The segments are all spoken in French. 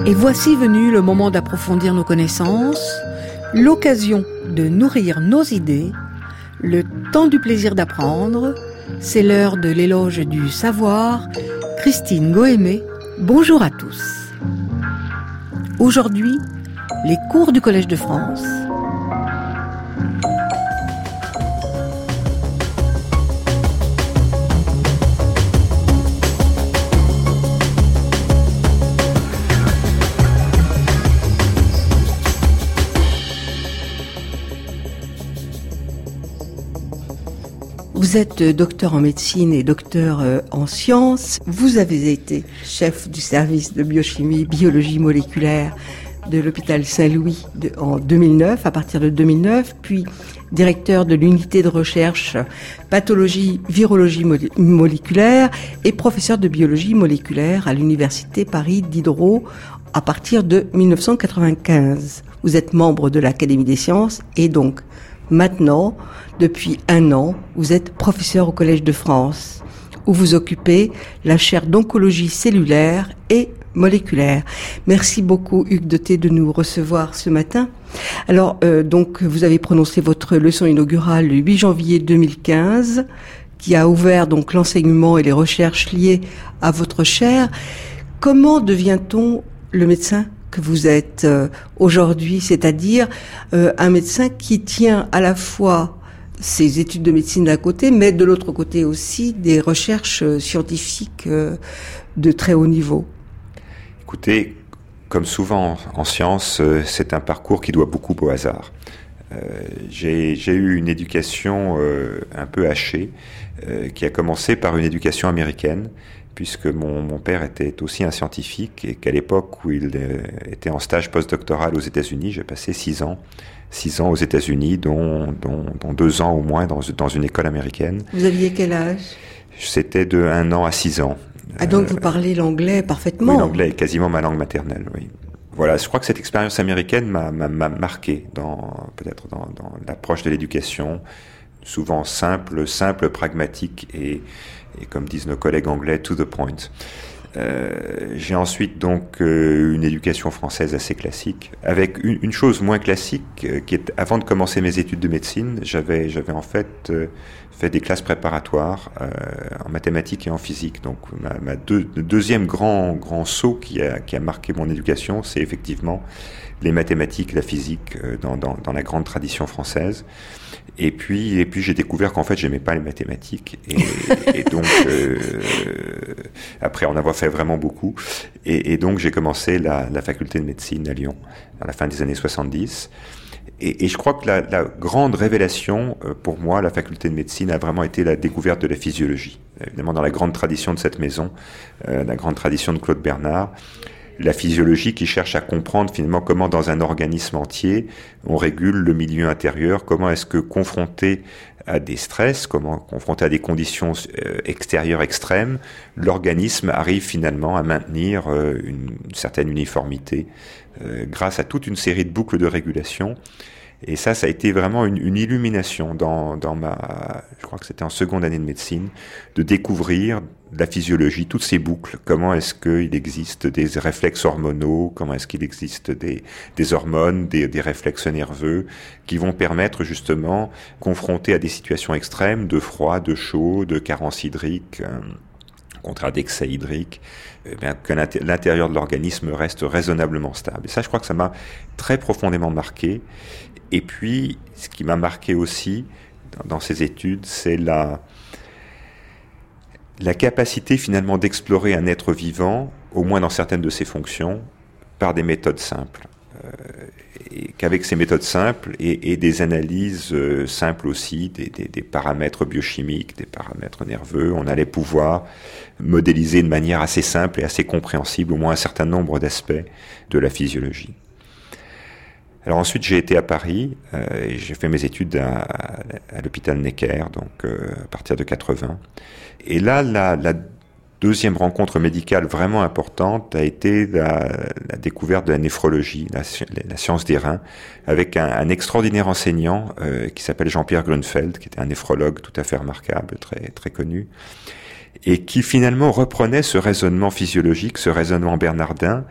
Et voici venu le moment d'approfondir nos connaissances, l'occasion de nourrir nos idées, le temps du plaisir d'apprendre. C'est l'heure de l'éloge du savoir. Christine Goémé, bonjour à tous. Aujourd'hui, les cours du Collège de France. Vous êtes docteur en médecine et docteur en sciences. Vous avez été chef du service de biochimie, biologie moléculaire de l'hôpital Saint-Louis en 2009, à partir de 2009, puis directeur de l'unité de recherche pathologie, virologie moléculaire et professeur de biologie moléculaire à l'université Paris Diderot à partir de 1995. Vous êtes membre de l'Académie des sciences et donc maintenant, depuis 1 an, vous êtes professeur au Collège de France, où vous occupez la chaire d'oncologie cellulaire et moléculaire. Merci beaucoup, Hugues Deté, de nous recevoir ce matin. Alors, donc, vous avez prononcé votre leçon inaugurale le 8 janvier 2015, qui a ouvert donc l'enseignement et les recherches liées à votre chaire. Comment devient-on le médecin que vous êtes aujourd'hui, c'est-à-dire un médecin qui tient à la fois ses études de médecine d'un côté, mais de l'autre côté aussi des recherches scientifiques de très haut niveau? Écoutez, comme souvent en sciences, c'est un parcours qui doit beaucoup au hasard. J'ai eu une éducation un peu hachée, qui a commencé par une éducation américaine, puisque mon père était aussi un scientifique et qu'à l'époque où il était en stage postdoctoral aux États-Unis, j'ai passé 6 ans aux États-Unis, dont 2 ans au moins dans une école américaine. Vous aviez quel âge? C'était de 1 an à 6 ans. Ah, donc vous parlez l'anglais parfaitement? Oui, l'anglais est quasiment ma langue maternelle, oui. Voilà, je crois que cette expérience américaine m'a marqué peut-être dans l'approche de l'éducation, souvent simple, pragmatique et comme disent nos collègues anglais, to the point. J'ai ensuite donc une éducation française assez classique, avec une chose moins classique, qui est, avant de commencer mes études de médecine, j'avais en fait fait des classes préparatoires en mathématiques et en physique. Donc le deuxième grand saut qui a marqué mon éducation, c'est effectivement les mathématiques, la physique dans la grande tradition française. Et puis j'ai découvert qu'en fait j'aimais pas les mathématiques et donc après en avoir fait vraiment beaucoup et donc j'ai commencé la faculté de médecine à Lyon à la fin des années 70 et je crois que la grande révélation pour moi, la faculté de médecine a vraiment été la découverte de la physiologie, évidemment dans la grande tradition de cette maison, la grande tradition de Claude Bernard. La physiologie qui cherche à comprendre finalement comment dans un organisme entier on régule le milieu intérieur, comment est-ce que confronté à des stress, comment confronté à des conditions extérieures extrêmes, l'organisme arrive finalement à maintenir une certaine uniformité grâce à toute une série de boucles de régulation. Et ça a été vraiment une illumination dans je crois que c'était en seconde année de médecine, de découvrir la physiologie, toutes ces boucles, comment est-ce qu'il existe des réflexes hormonaux, comment est-ce qu'il existe des hormones, des réflexes nerveux, qui vont permettre justement, confrontés à des situations extrêmes, de froid, de chaud, de carence hydrique, au contraire d'excès hydrique, que l'intérieur de l'organisme reste raisonnablement stable. Et ça, je crois que ça m'a très profondément marqué. Et puis, ce qui m'a marqué aussi dans ces études, c'est la capacité finalement d'explorer un être vivant, au moins dans certaines de ses fonctions, par des méthodes simples. Et qu'avec ces méthodes simples et des analyses simples aussi, des paramètres biochimiques, des paramètres nerveux, on allait pouvoir modéliser de manière assez simple et assez compréhensible au moins un certain nombre d'aspects de la physiologie. Alors ensuite, j'ai été à Paris et j'ai fait mes études à l'hôpital Necker, donc à partir de 80. Et là, la deuxième rencontre médicale vraiment importante a été la découverte de la néphrologie, la science des reins, avec un extraordinaire enseignant qui s'appelle Jean-Pierre Grunfeld, qui était un néphrologue tout à fait remarquable, très, très connu, et qui finalement reprenait ce raisonnement physiologique, ce raisonnement bernardin,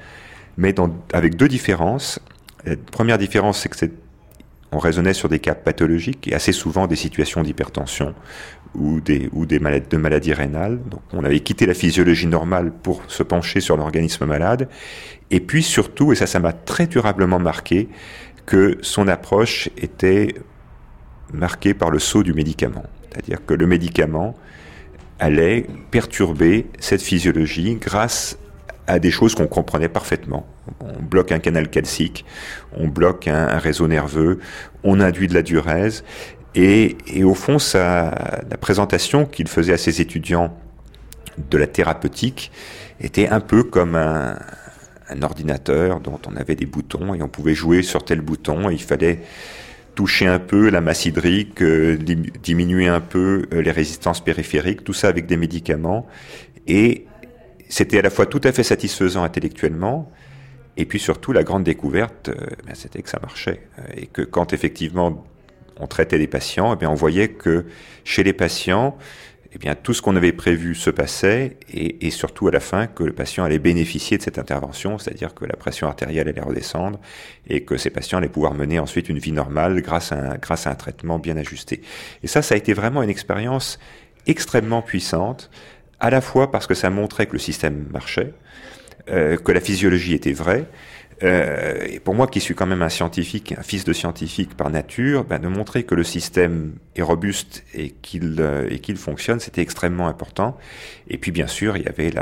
mais avec deux différences. La première différence, c'est que on raisonnait sur des cas pathologiques et assez souvent des situations d'hypertension ou des maladies rénales. Donc on avait quitté la physiologie normale pour se pencher sur l'organisme malade. Et puis surtout, et ça m'a très durablement marqué, que son approche était marquée par le sceau du médicament. C'est-à-dire que le médicament allait perturber cette physiologie grâce à des choses qu'on comprenait parfaitement. On bloque un canal calcique, on bloque un réseau nerveux, on induit de la diurèse, et au fond, la présentation qu'il faisait à ses étudiants de la thérapeutique était un peu comme un ordinateur dont on avait des boutons et on pouvait jouer sur tel bouton et il fallait toucher un peu la masse hydrique, diminuer un peu les résistances périphériques, tout ça avec des médicaments. Et c'était à la fois tout à fait satisfaisant intellectuellement, et puis surtout la grande découverte, c'était que ça marchait. Et que quand effectivement on traitait les patients, on voyait que chez les patients, tout ce qu'on avait prévu se passait, et surtout à la fin que le patient allait bénéficier de cette intervention, c'est-à-dire que la pression artérielle allait redescendre et que ces patients allaient pouvoir mener ensuite une vie normale grâce à un traitement bien ajusté. Et ça a été vraiment une expérience extrêmement puissante, à la fois parce que ça montrait que le système marchait, que la physiologie était vraie, et pour moi qui suis quand même un scientifique, un fils de scientifique par nature, de montrer que le système est robuste et qu'il fonctionne, c'était extrêmement important. Et puis bien sûr, il y avait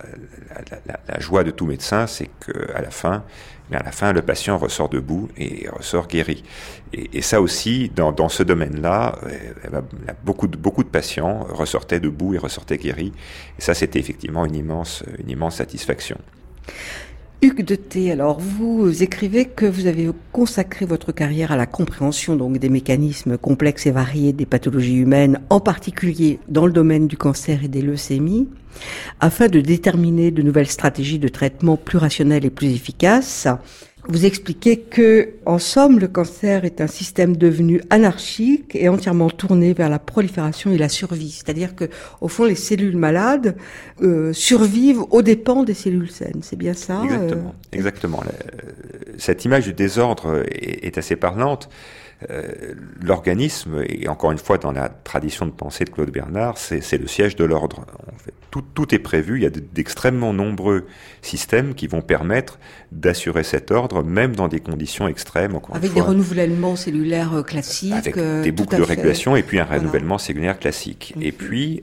la joie de tout médecin, c'est qu'à la fin, le patient ressort debout et ressort guéri. Et ça aussi, dans ce domaine-là, beaucoup de patients ressortaient debout et ressortaient guéris. Et ça, c'était effectivement une immense satisfaction. Hugues de T, alors vous écrivez que vous avez consacré votre carrière à la compréhension donc des mécanismes complexes et variés des pathologies humaines, en particulier dans le domaine du cancer et des leucémies, afin de déterminer de nouvelles stratégies de traitement plus rationnelles et plus efficaces. Vous expliquez que, en somme, le cancer est un système devenu anarchique et entièrement tourné vers la prolifération et la survie. C'est-à-dire que, au fond, les cellules malades survivent aux dépens des cellules saines. C'est bien ça? Exactement. Cette image du désordre est assez parlante. L'organisme, et encore une fois dans la tradition de pensée de Claude Bernard, c'est le siège de l'ordre. En fait, tout est prévu, il y a d'extrêmement nombreux systèmes qui vont permettre d'assurer cet ordre, même dans des conditions extrêmes. Avec des renouvellements cellulaires classiques. Avec des boucles de régulation et puis un renouvellement cellulaire classique. Et puis,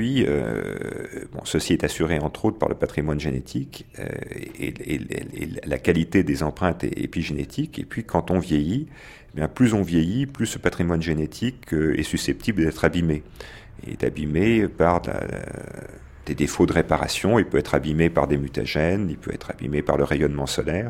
ceci est assuré entre autres par le patrimoine génétique et la qualité des empreintes épigénétiques. Et puis quand on vieillit, plus on vieillit, plus ce patrimoine génétique est susceptible d'être abîmé. Il est abîmé par des défauts de réparation, il peut être abîmé par des mutagènes, il peut être abîmé par le rayonnement solaire.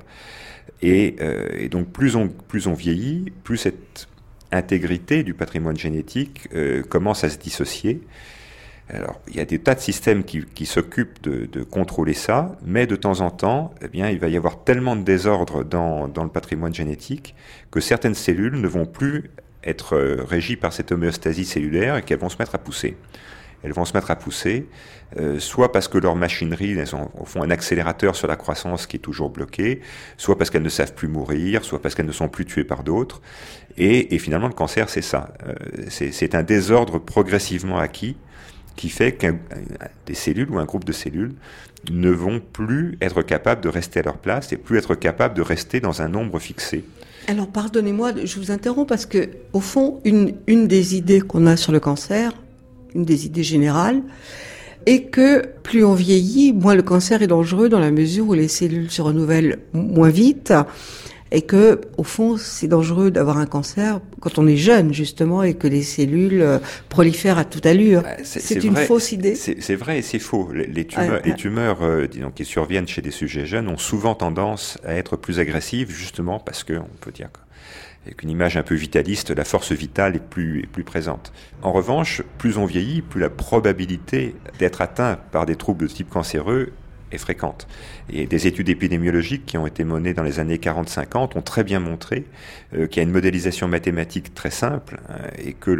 Et donc plus on vieillit, plus cette intégrité du patrimoine génétique commence à se dissocier. Alors, il y a des tas de systèmes qui s'occupent de contrôler ça, mais de temps en temps, il va y avoir tellement de désordre dans le patrimoine génétique que certaines cellules ne vont plus être régies par cette homéostasie cellulaire et qu'elles vont se mettre à pousser. Elles vont se mettre à pousser, soit parce que leur machinerie, elles ont au fond un accélérateur sur la croissance qui est toujours bloqué, soit parce qu'elles ne savent plus mourir, soit parce qu'elles ne sont plus tuées par d'autres. Et finalement, le cancer, c'est ça. C'est un désordre progressivement acquis qui fait que des cellules ou un groupe de cellules ne vont plus être capables de rester à leur place et plus être capables de rester dans un nombre fixé. Alors, pardonnez-moi, je vous interromps parce que, au fond, une des idées qu'on a sur le cancer, une des idées générales, est que plus on vieillit, moins le cancer est dangereux dans la mesure où les cellules se renouvellent moins vite et que, au fond, c'est dangereux d'avoir un cancer quand on est jeune, justement, et que les cellules prolifèrent à toute allure. C'est une fausse idée. C'est vrai et c'est faux. Les tumeurs disons, qui surviennent chez des sujets jeunes ont souvent tendance à être plus agressives, justement parce que, on peut dire avec une image un peu vitaliste, la force vitale est plus présente. En revanche, plus on vieillit, plus la probabilité d'être atteint par des troubles de type cancéreux est fréquente. Et des études épidémiologiques qui ont été menées dans les années 40-50 ont très bien montré qu'il y a une modélisation mathématique très simple et que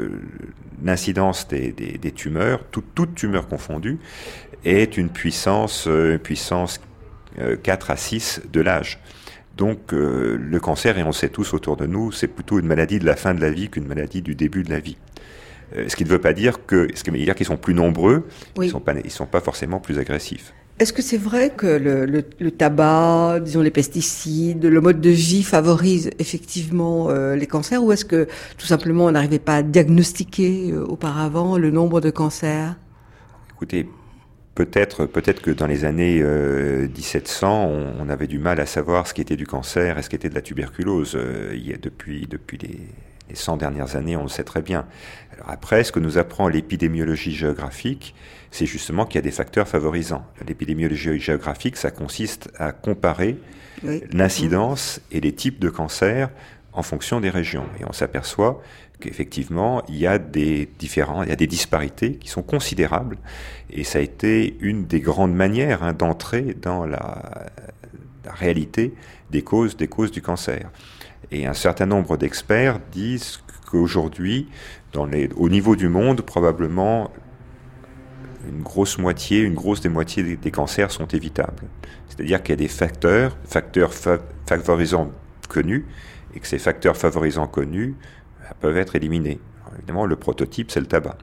l'incidence des tumeurs, toute tumeur confondue, est une puissance 4 à 6 de l'âge. Donc le cancer, et on le sait tous autour de nous, c'est plutôt une maladie de la fin de la vie qu'une maladie du début de la vie. Ce qui ne veut pas dire qu'ils sont plus nombreux, oui. Ils sont pas forcément plus agressifs. Est-ce que c'est vrai que le tabac, disons les pesticides, le mode de vie favorise effectivement les cancers, ou est-ce que tout simplement on n'arrivait pas à diagnostiquer auparavant le nombre de cancers ? Écoutez, peut-être que dans les années 1700, on avait du mal à savoir ce qui était du cancer et ce qui était de la tuberculose. Depuis les 100 dernières années, on le sait très bien. Alors après, ce que nous apprend l'épidémiologie géographique, c'est justement qu'il y a des facteurs favorisants. L'épidémiologie géographique, ça consiste à comparer l'incidence et les types de cancers en fonction des régions. Et on s'aperçoit qu'effectivement, il y a des disparités qui sont considérables. Et ça a été une des grandes manières d'entrer dans la réalité des causes du cancer. Et un certain nombre d'experts disent qu'aujourd'hui, au niveau du monde, probablement une grosse des moitiés des cancers sont évitables. C'est-à-dire qu'il y a des facteurs favorisants connus, et que ces facteurs favorisants connus peuvent être éliminés. Alors, évidemment, le prototype, c'est le tabac.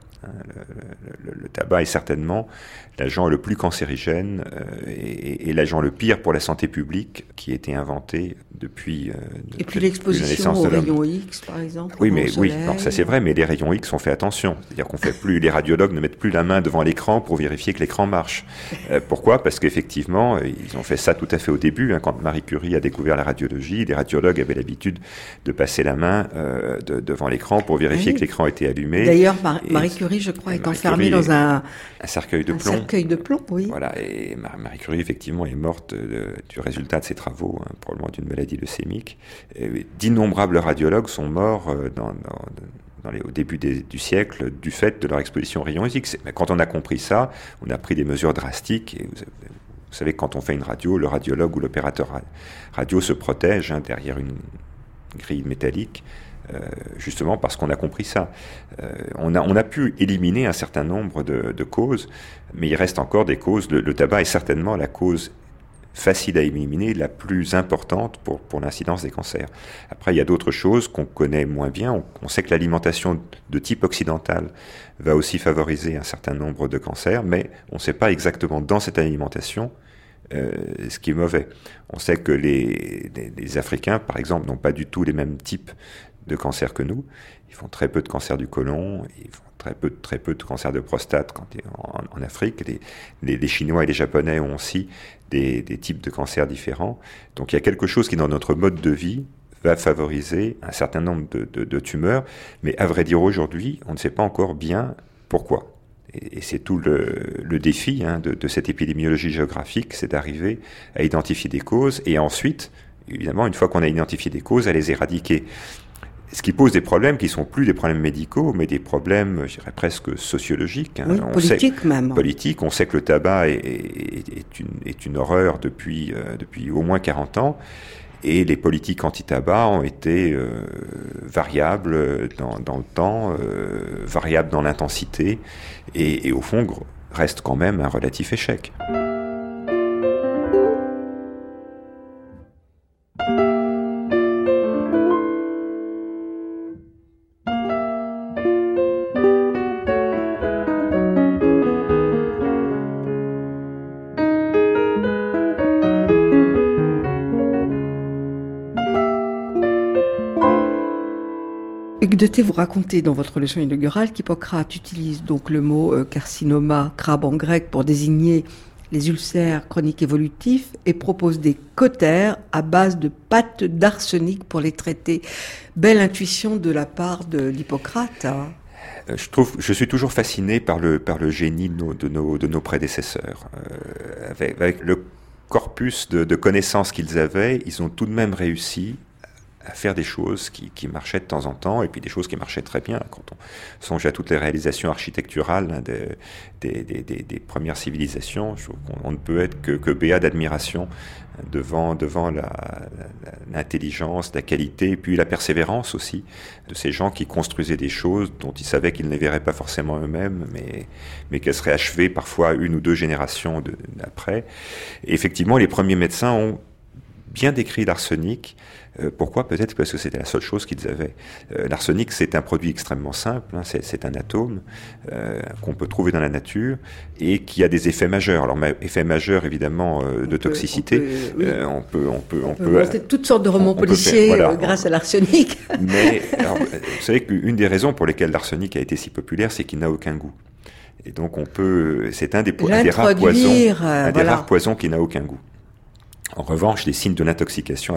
Le tabac est certainement l'agent le plus cancérigène et l'agent le pire pour la santé publique qui a été inventé depuis et puis l'exposition aux rayons X, par exemple. Oui, non, ça c'est vrai, mais les rayons X, on fait attention. C'est-à-dire les radiologues ne mettent plus la main devant l'écran pour vérifier que l'écran marche. Pourquoi ? Parce qu'effectivement, ils ont fait ça tout à fait au début. Quand Marie Curie a découvert la radiologie, les radiologues avaient l'habitude de passer la main devant l'écran pour vérifier que l'écran était allumé. D'ailleurs, Marie Curie, je crois, est enfermée dans un cercueil de plomb. Cercueil de plomb, oui. Voilà, et Marie Curie, effectivement, est morte du résultat de ses travaux, probablement d'une maladie leucémique. D'innombrables radiologues sont morts au début du siècle du fait de leur exposition aux rayons X. Mais quand on a compris ça, on a pris des mesures drastiques. Et vous savez que quand on fait une radio, le radiologue ou l'opérateur radio se protège derrière une grille métallique. Justement parce qu'on a compris ça. On a pu éliminer un certain nombre de causes, mais il reste encore des causes. Le tabac est certainement la cause facile à éliminer, la plus importante pour l'incidence des cancers. Après, il y a d'autres choses qu'on connaît moins bien. On sait que l'alimentation de type occidental va aussi favoriser un certain nombre de cancers, mais on ne sait pas exactement dans cette alimentation ce qui est mauvais. On sait que les Africains, par exemple, n'ont pas du tout les mêmes types de cancer que nous. Ils font très peu de cancer du côlon, ils font très peu de cancer de prostate en Afrique. Les Chinois et les Japonais ont aussi des types de cancers différents. Donc il y a quelque chose qui, dans notre mode de vie, va favoriser un certain nombre de tumeurs. Mais à vrai dire, aujourd'hui, on ne sait pas encore bien pourquoi. Et c'est tout le défi de cette épidémiologie géographique, c'est d'arriver à identifier des causes et ensuite, évidemment, une fois qu'on a identifié des causes, à les éradiquer. Ce qui pose des problèmes qui ne sont plus des problèmes médicaux, mais des problèmes, je dirais, presque sociologiques. Oui, politiques même. Politique. On sait que le tabac est une horreur depuis au moins 40 ans. Et les politiques anti-tabac ont été variables dans le temps, variables dans l'intensité, et au fond, restent quand même un relatif échec. Hugues de Thé, vous racontez dans votre leçon inaugurale qu'Hippocrate utilise donc le mot carcinoma, crabe en grec, pour désigner les ulcères chroniques évolutifs et propose des cautères à base de pâte d'arsenic pour les traiter. Belle intuition de la part d'Hippocrate. Je suis toujours fasciné par le génie de nos prédécesseurs. Avec le corpus de connaissances qu'ils avaient, ils ont tout de même réussi faire des choses qui marchaient de temps en temps, et puis des choses qui marchaient très bien. Quand on songe à toutes les réalisations architecturales des premières civilisations, je trouve qu'on ne peut être que béat d'admiration devant l'intelligence, la qualité, et puis la persévérance aussi, de ces gens qui construisaient des choses dont ils savaient qu'ils ne les verraient pas forcément eux-mêmes, mais qu'elles seraient achevées parfois 1 ou 2 générations après. Et effectivement, les premiers médecins ont bien décrit l'arsenic. Pourquoi ? Peut-être parce que c'était la seule chose qu'ils avaient. L'arsenic, c'est un produit extrêmement simple, hein, c'est un atome qu'on peut trouver dans la nature et qui a des effets majeurs. Alors, effets majeurs, évidemment, de toxicité. On peut monter toutes sortes de romans policiers grâce à l'arsenic. Mais alors, vous savez qu'une des raisons pour lesquelles l'arsenic a été si populaire, c'est qu'il n'a aucun goût. Et donc, c'est un des rares poisons qui n'a aucun goût. En revanche, les signes de l'intoxication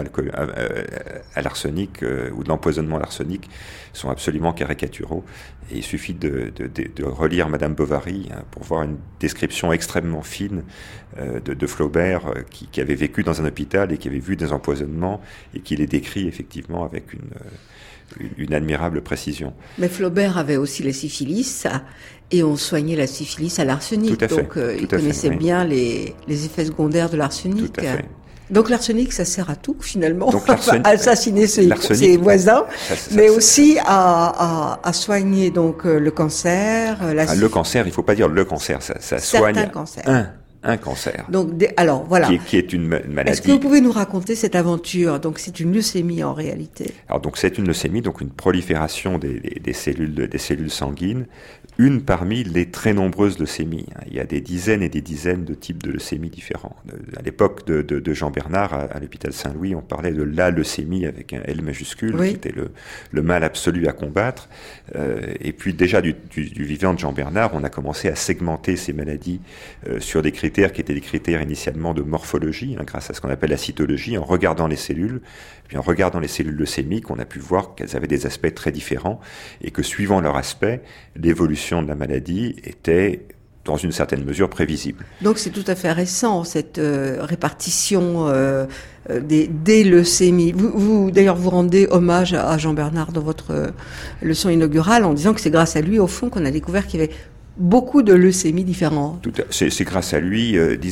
à l'arsenic ou de l'empoisonnement à l'arsenic sont absolument caricaturaux. Et il suffit de relire Madame Bovary pour voir une description extrêmement fine de Flaubert qui avait vécu dans un hôpital et qui avait vu des empoisonnements et qui les décrit effectivement avec une admirable précision. Mais Flaubert avait aussi la syphilis et on soignait la syphilis à l'arsenic. Tout à fait. Donc il connaissait bien les effets secondaires de l'arsenic. Tout à fait. Donc l'arsenic, ça sert à tout finalement, à assassiner ses voisins, mais aussi à soigner donc le cancer. Le cancer, il ne faut pas dire le cancer, ça soigne un cancer. Donc alors voilà. Qui est une maladie. Est-ce que vous pouvez nous raconter cette aventure ? Donc c'est une leucémie en réalité. Alors donc c'est une leucémie, donc une prolifération des cellules sanguines. Une parmi les très nombreuses leucémies. Il y a des dizaines et des dizaines de types de leucémies différents. À l'époque de Jean Bernard, à l'hôpital Saint-Louis, on parlait de la leucémie avec un L majuscule, qui était le mal absolu à combattre. Et puis déjà du vivant de Jean Bernard, on a commencé à segmenter ces maladies sur des critères qui étaient des critères initialement de morphologie, grâce à ce qu'on appelle la cytologie, en regardant les cellules. Puis en regardant les cellules leucémiques, on a pu voir qu'elles avaient des aspects très différents et que suivant leur aspect, l'évolution de la maladie était dans une certaine mesure prévisible. Donc c'est tout à fait récent, cette répartition des leucémies. D'ailleurs, vous rendez hommage à Jean Bernard dans votre leçon inaugurale en disant que c'est grâce à lui, au fond, qu'on a découvert qu'il y avait beaucoup de leucémies différentes. C'est grâce à lui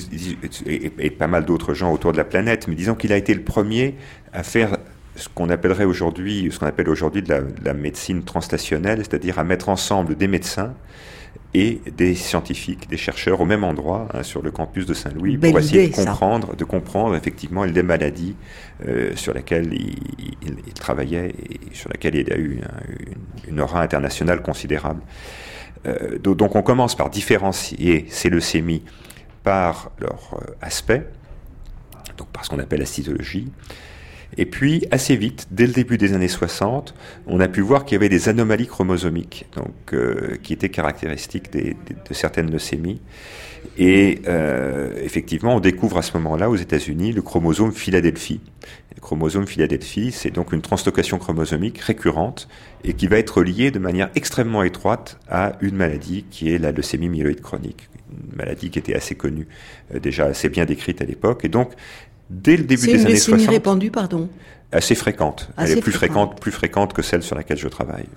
et pas mal d'autres gens autour de la planète, mais disons qu'il a été le premier à faire ce qu'on appelle aujourd'hui de la médecine translationnelle, c'est-à-dire à mettre ensemble des médecins et des scientifiques, des chercheurs au même endroit, sur le campus de Saint-Louis, pour essayer de comprendre effectivement les maladies sur lesquelles il travaillait et sur lesquelles il a eu une aura internationale considérable. Donc on commence par différencier ces leucémies par leur aspect, donc par ce qu'on appelle la cytologie. Et puis, assez vite, dès le début des années 60, on a pu voir qu'il y avait des anomalies chromosomiques, donc qui étaient caractéristiques de certaines leucémies. Et effectivement, on découvre à ce moment-là, aux États-Unis, le chromosome Philadelphie. Le chromosome Philadelphie, c'est donc une translocation chromosomique récurrente et qui va être liée de manière extrêmement étroite à une maladie qui est la leucémie myéloïde chronique, une maladie qui était assez connue, déjà assez bien décrite à l'époque. Et donc, dès le début des années 60... C'est une leucémie répandue, pardon ? Assez fréquente. Elle est plus fréquente que celle sur laquelle je travaille.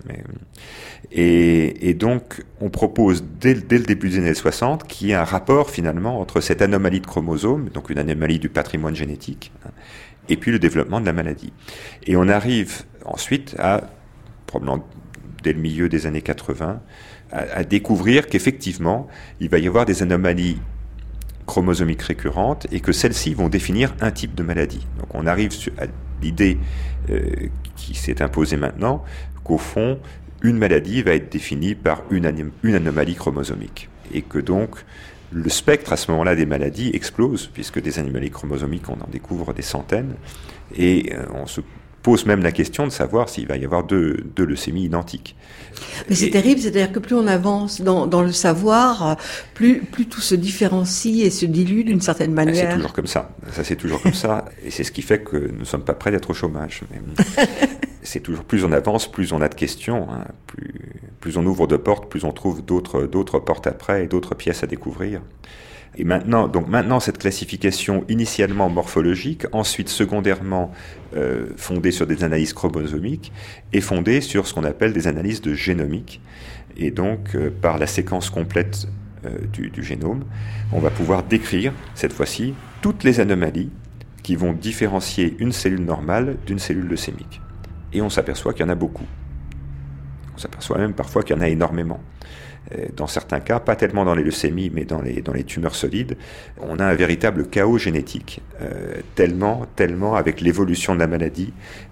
Et donc, on propose dès le début des années 60 qu'il y ait un rapport finalement entre cette anomalie de chromosome, donc une anomalie du patrimoine génétique, et puis le développement de la maladie. Et on arrive ensuite probablement dès le milieu des années 80, à découvrir qu'effectivement, il va y avoir des anomalies chromosomiques récurrentes et que celles-ci vont définir un type de maladie. Donc on arrive à l'idée qui s'est imposée maintenant qu'au fond, une maladie va être définie par une anomalie chromosomique et que donc le spectre à ce moment-là des maladies explose puisque des anomalies chromosomiques, on en découvre des centaines et on se pose même la question de savoir s'il va y avoir deux leucémies identiques. Mais c'est terrible, c'est-à-dire que plus on avance dans le savoir, plus tout se différencie et se dilue d'une certaine manière. C'est toujours comme ça. C'est toujours comme ça. Et c'est ce qui fait que nous ne sommes pas prêts d'être au chômage. Mais c'est toujours plus on avance, plus on a de questions, plus on ouvre de portes, plus on trouve d'autres portes après et d'autres pièces à découvrir. Et maintenant, cette classification initialement morphologique, ensuite secondairement fondée sur des analyses chromosomiques, est fondée sur ce qu'on appelle des analyses de génomique. Et donc, par la séquence complète du génome, on va pouvoir décrire, cette fois-ci, toutes les anomalies qui vont différencier une cellule normale d'une cellule leucémique. Et on s'aperçoit qu'il y en a beaucoup. On s'aperçoit même parfois qu'il y en a énormément. Dans certains cas, pas tellement dans les leucémies, mais dans les tumeurs solides, on a un véritable chaos génétique. Tellement, avec l'évolution de la maladie,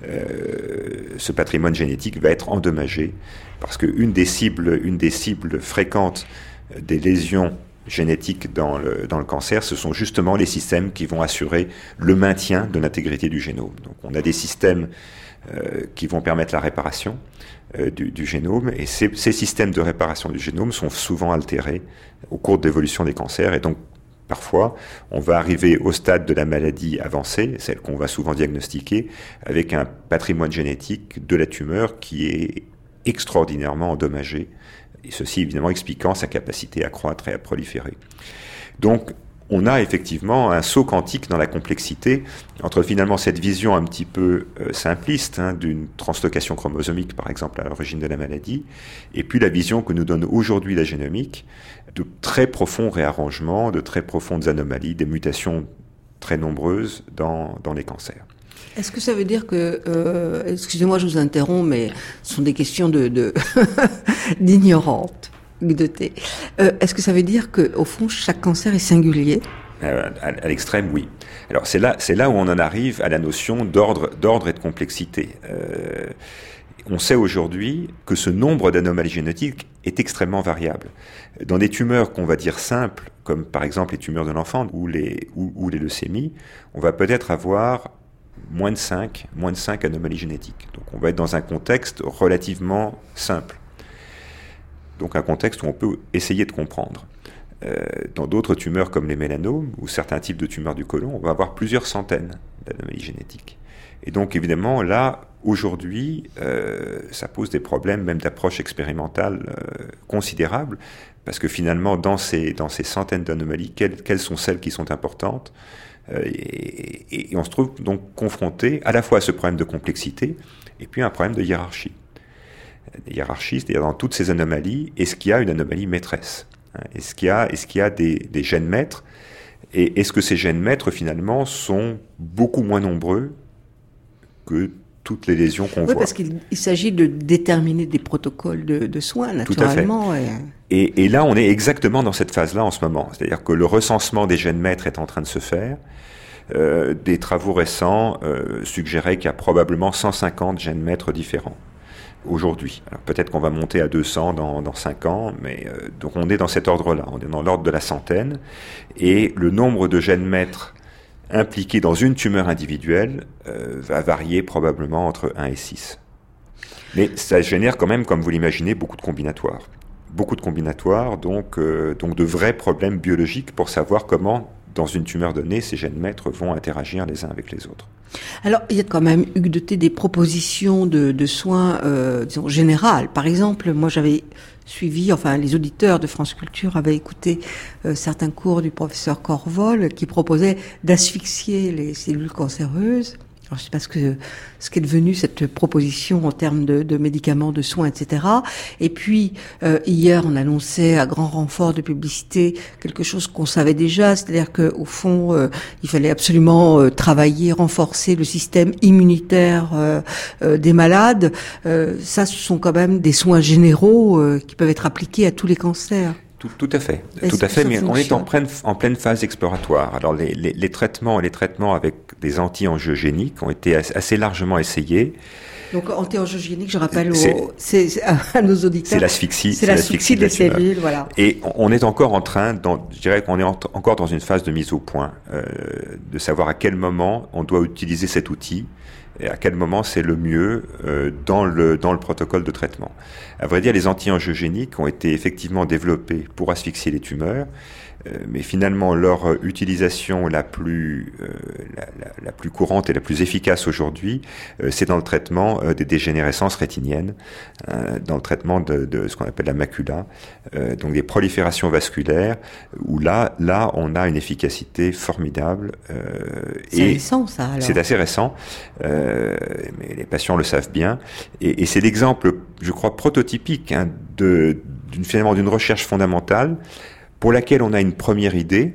ce patrimoine génétique va être endommagé, parce qu'une des cibles fréquentes des lésions génétiques dans le cancer, ce sont justement les systèmes qui vont assurer le maintien de l'intégrité du génome. Donc on a des systèmes qui vont permettre la réparation du génome, et ces systèmes de réparation du génome sont souvent altérés au cours de l'évolution des cancers, et donc parfois on va arriver au stade de la maladie avancée, celle qu'on va souvent diagnostiquer, avec un patrimoine génétique de la tumeur qui est extraordinairement endommagé, et ceci évidemment expliquant sa capacité à croître et à proliférer. Donc on a effectivement un saut quantique dans la complexité entre finalement cette vision un petit peu simpliste d'une translocation chromosomique par exemple à l'origine de la maladie, et puis la vision que nous donne aujourd'hui la génomique de très profonds réarrangements, de très profondes anomalies, des mutations très nombreuses dans les cancers. Est-ce que ça veut dire que, excusez-moi je vous interromps, mais ce sont des questions d'ignorante. Est-ce que ça veut dire qu'au fond, chaque cancer est singulier ? À l'extrême, oui. Alors c'est là où on en arrive à la notion d'ordre et de complexité. On sait aujourd'hui que ce nombre d'anomalies génétiques est extrêmement variable. Dans des tumeurs qu'on va dire simples, comme par exemple les tumeurs de l'enfant ou les leucémies, on va peut-être avoir moins de 5 anomalies génétiques. Donc on va être dans un contexte relativement simple. Donc un contexte où on peut essayer de comprendre. Dans d'autres tumeurs comme les mélanomes ou certains types de tumeurs du côlon, on va avoir plusieurs centaines d'anomalies génétiques. Et donc évidemment là, aujourd'hui, ça pose des problèmes même d'approche expérimentale considérables, parce que finalement dans ces centaines d'anomalies, quelles sont celles qui sont importantes, et on se trouve donc confronté à la fois à ce problème de complexité et puis à un problème de hiérarchie. Des hiérarchies, c'est-à-dire dans toutes ces anomalies, est-ce qu'il y a une anomalie maîtresse ? Est-ce qu'il y a des gènes maîtres ? Et est-ce que ces gènes maîtres, finalement, sont beaucoup moins nombreux que toutes les lésions qu'on voit ? Oui, parce qu'il s'agit de déterminer des protocoles de soins, naturellement. Tout à fait. Et là, on est exactement dans cette phase-là en ce moment. C'est-à-dire que le recensement des gènes maîtres est en train de se faire. Des travaux récents suggéraient qu'il y a probablement 150 gènes maîtres différents aujourd'hui. Alors peut-être qu'on va monter à 200 dans 5 ans, mais donc on est dans cet ordre-là, on est dans l'ordre de la centaine, et le nombre de gènes maîtres impliqués dans une tumeur individuelle va varier probablement entre 1 et 6. Mais ça génère quand même, comme vous l'imaginez, beaucoup de combinatoires. Donc de vrais problèmes biologiques pour savoir comment, dans une tumeur donnée, ces gènes maîtres vont interagir les uns avec les autres. Alors, il y a quand même, Hugues Deté, des propositions de soins, disons, générales. Par exemple, moi, j'avais suivi, les auditeurs de France Culture avaient écouté certains cours du professeur Corvol qui proposait d'asphyxier les cellules cancéreuses. Alors, je sais pas ce qu'est devenu cette proposition en termes de médicaments, de soins, etc. Et puis, hier, on annonçait à grand renfort de publicité quelque chose qu'on savait déjà, c'est-à-dire que, au fond, il fallait absolument travailler, renforcer le système immunitaire des malades. Ça, ce sont quand même des soins généraux qui peuvent être appliqués à tous les cancers. Tout à fait, mais on est en pleine phase exploratoire. Alors les traitements avec des anti-angiogéniques ont été assez largement essayés. Donc anti-angiogénique, je rappelle à nos auditeurs. C'est l'asphyxie. C'est l'asphyxie des cellules, voilà. Et on est encore je dirais qu'on est encore dans une phase de mise au point, de savoir à quel moment on doit utiliser cet outil et à quel moment c'est le mieux dans le protocole de traitement. À vrai dire, les anti-angiogéniques ont été effectivement développés pour asphyxier les tumeurs, mais finalement leur utilisation la plus plus courante et la plus efficace aujourd'hui, c'est dans le traitement des dégénérescences rétiniennes, dans le traitement de ce qu'on appelle la macula, donc des proliférations vasculaires, où là, on a une efficacité formidable. C'est récent, ça, alors. C'est assez récent, mais les patients le savent bien. Et c'est l'exemple, je crois, prototypique finalement d'une recherche fondamentale pour laquelle on a une première idée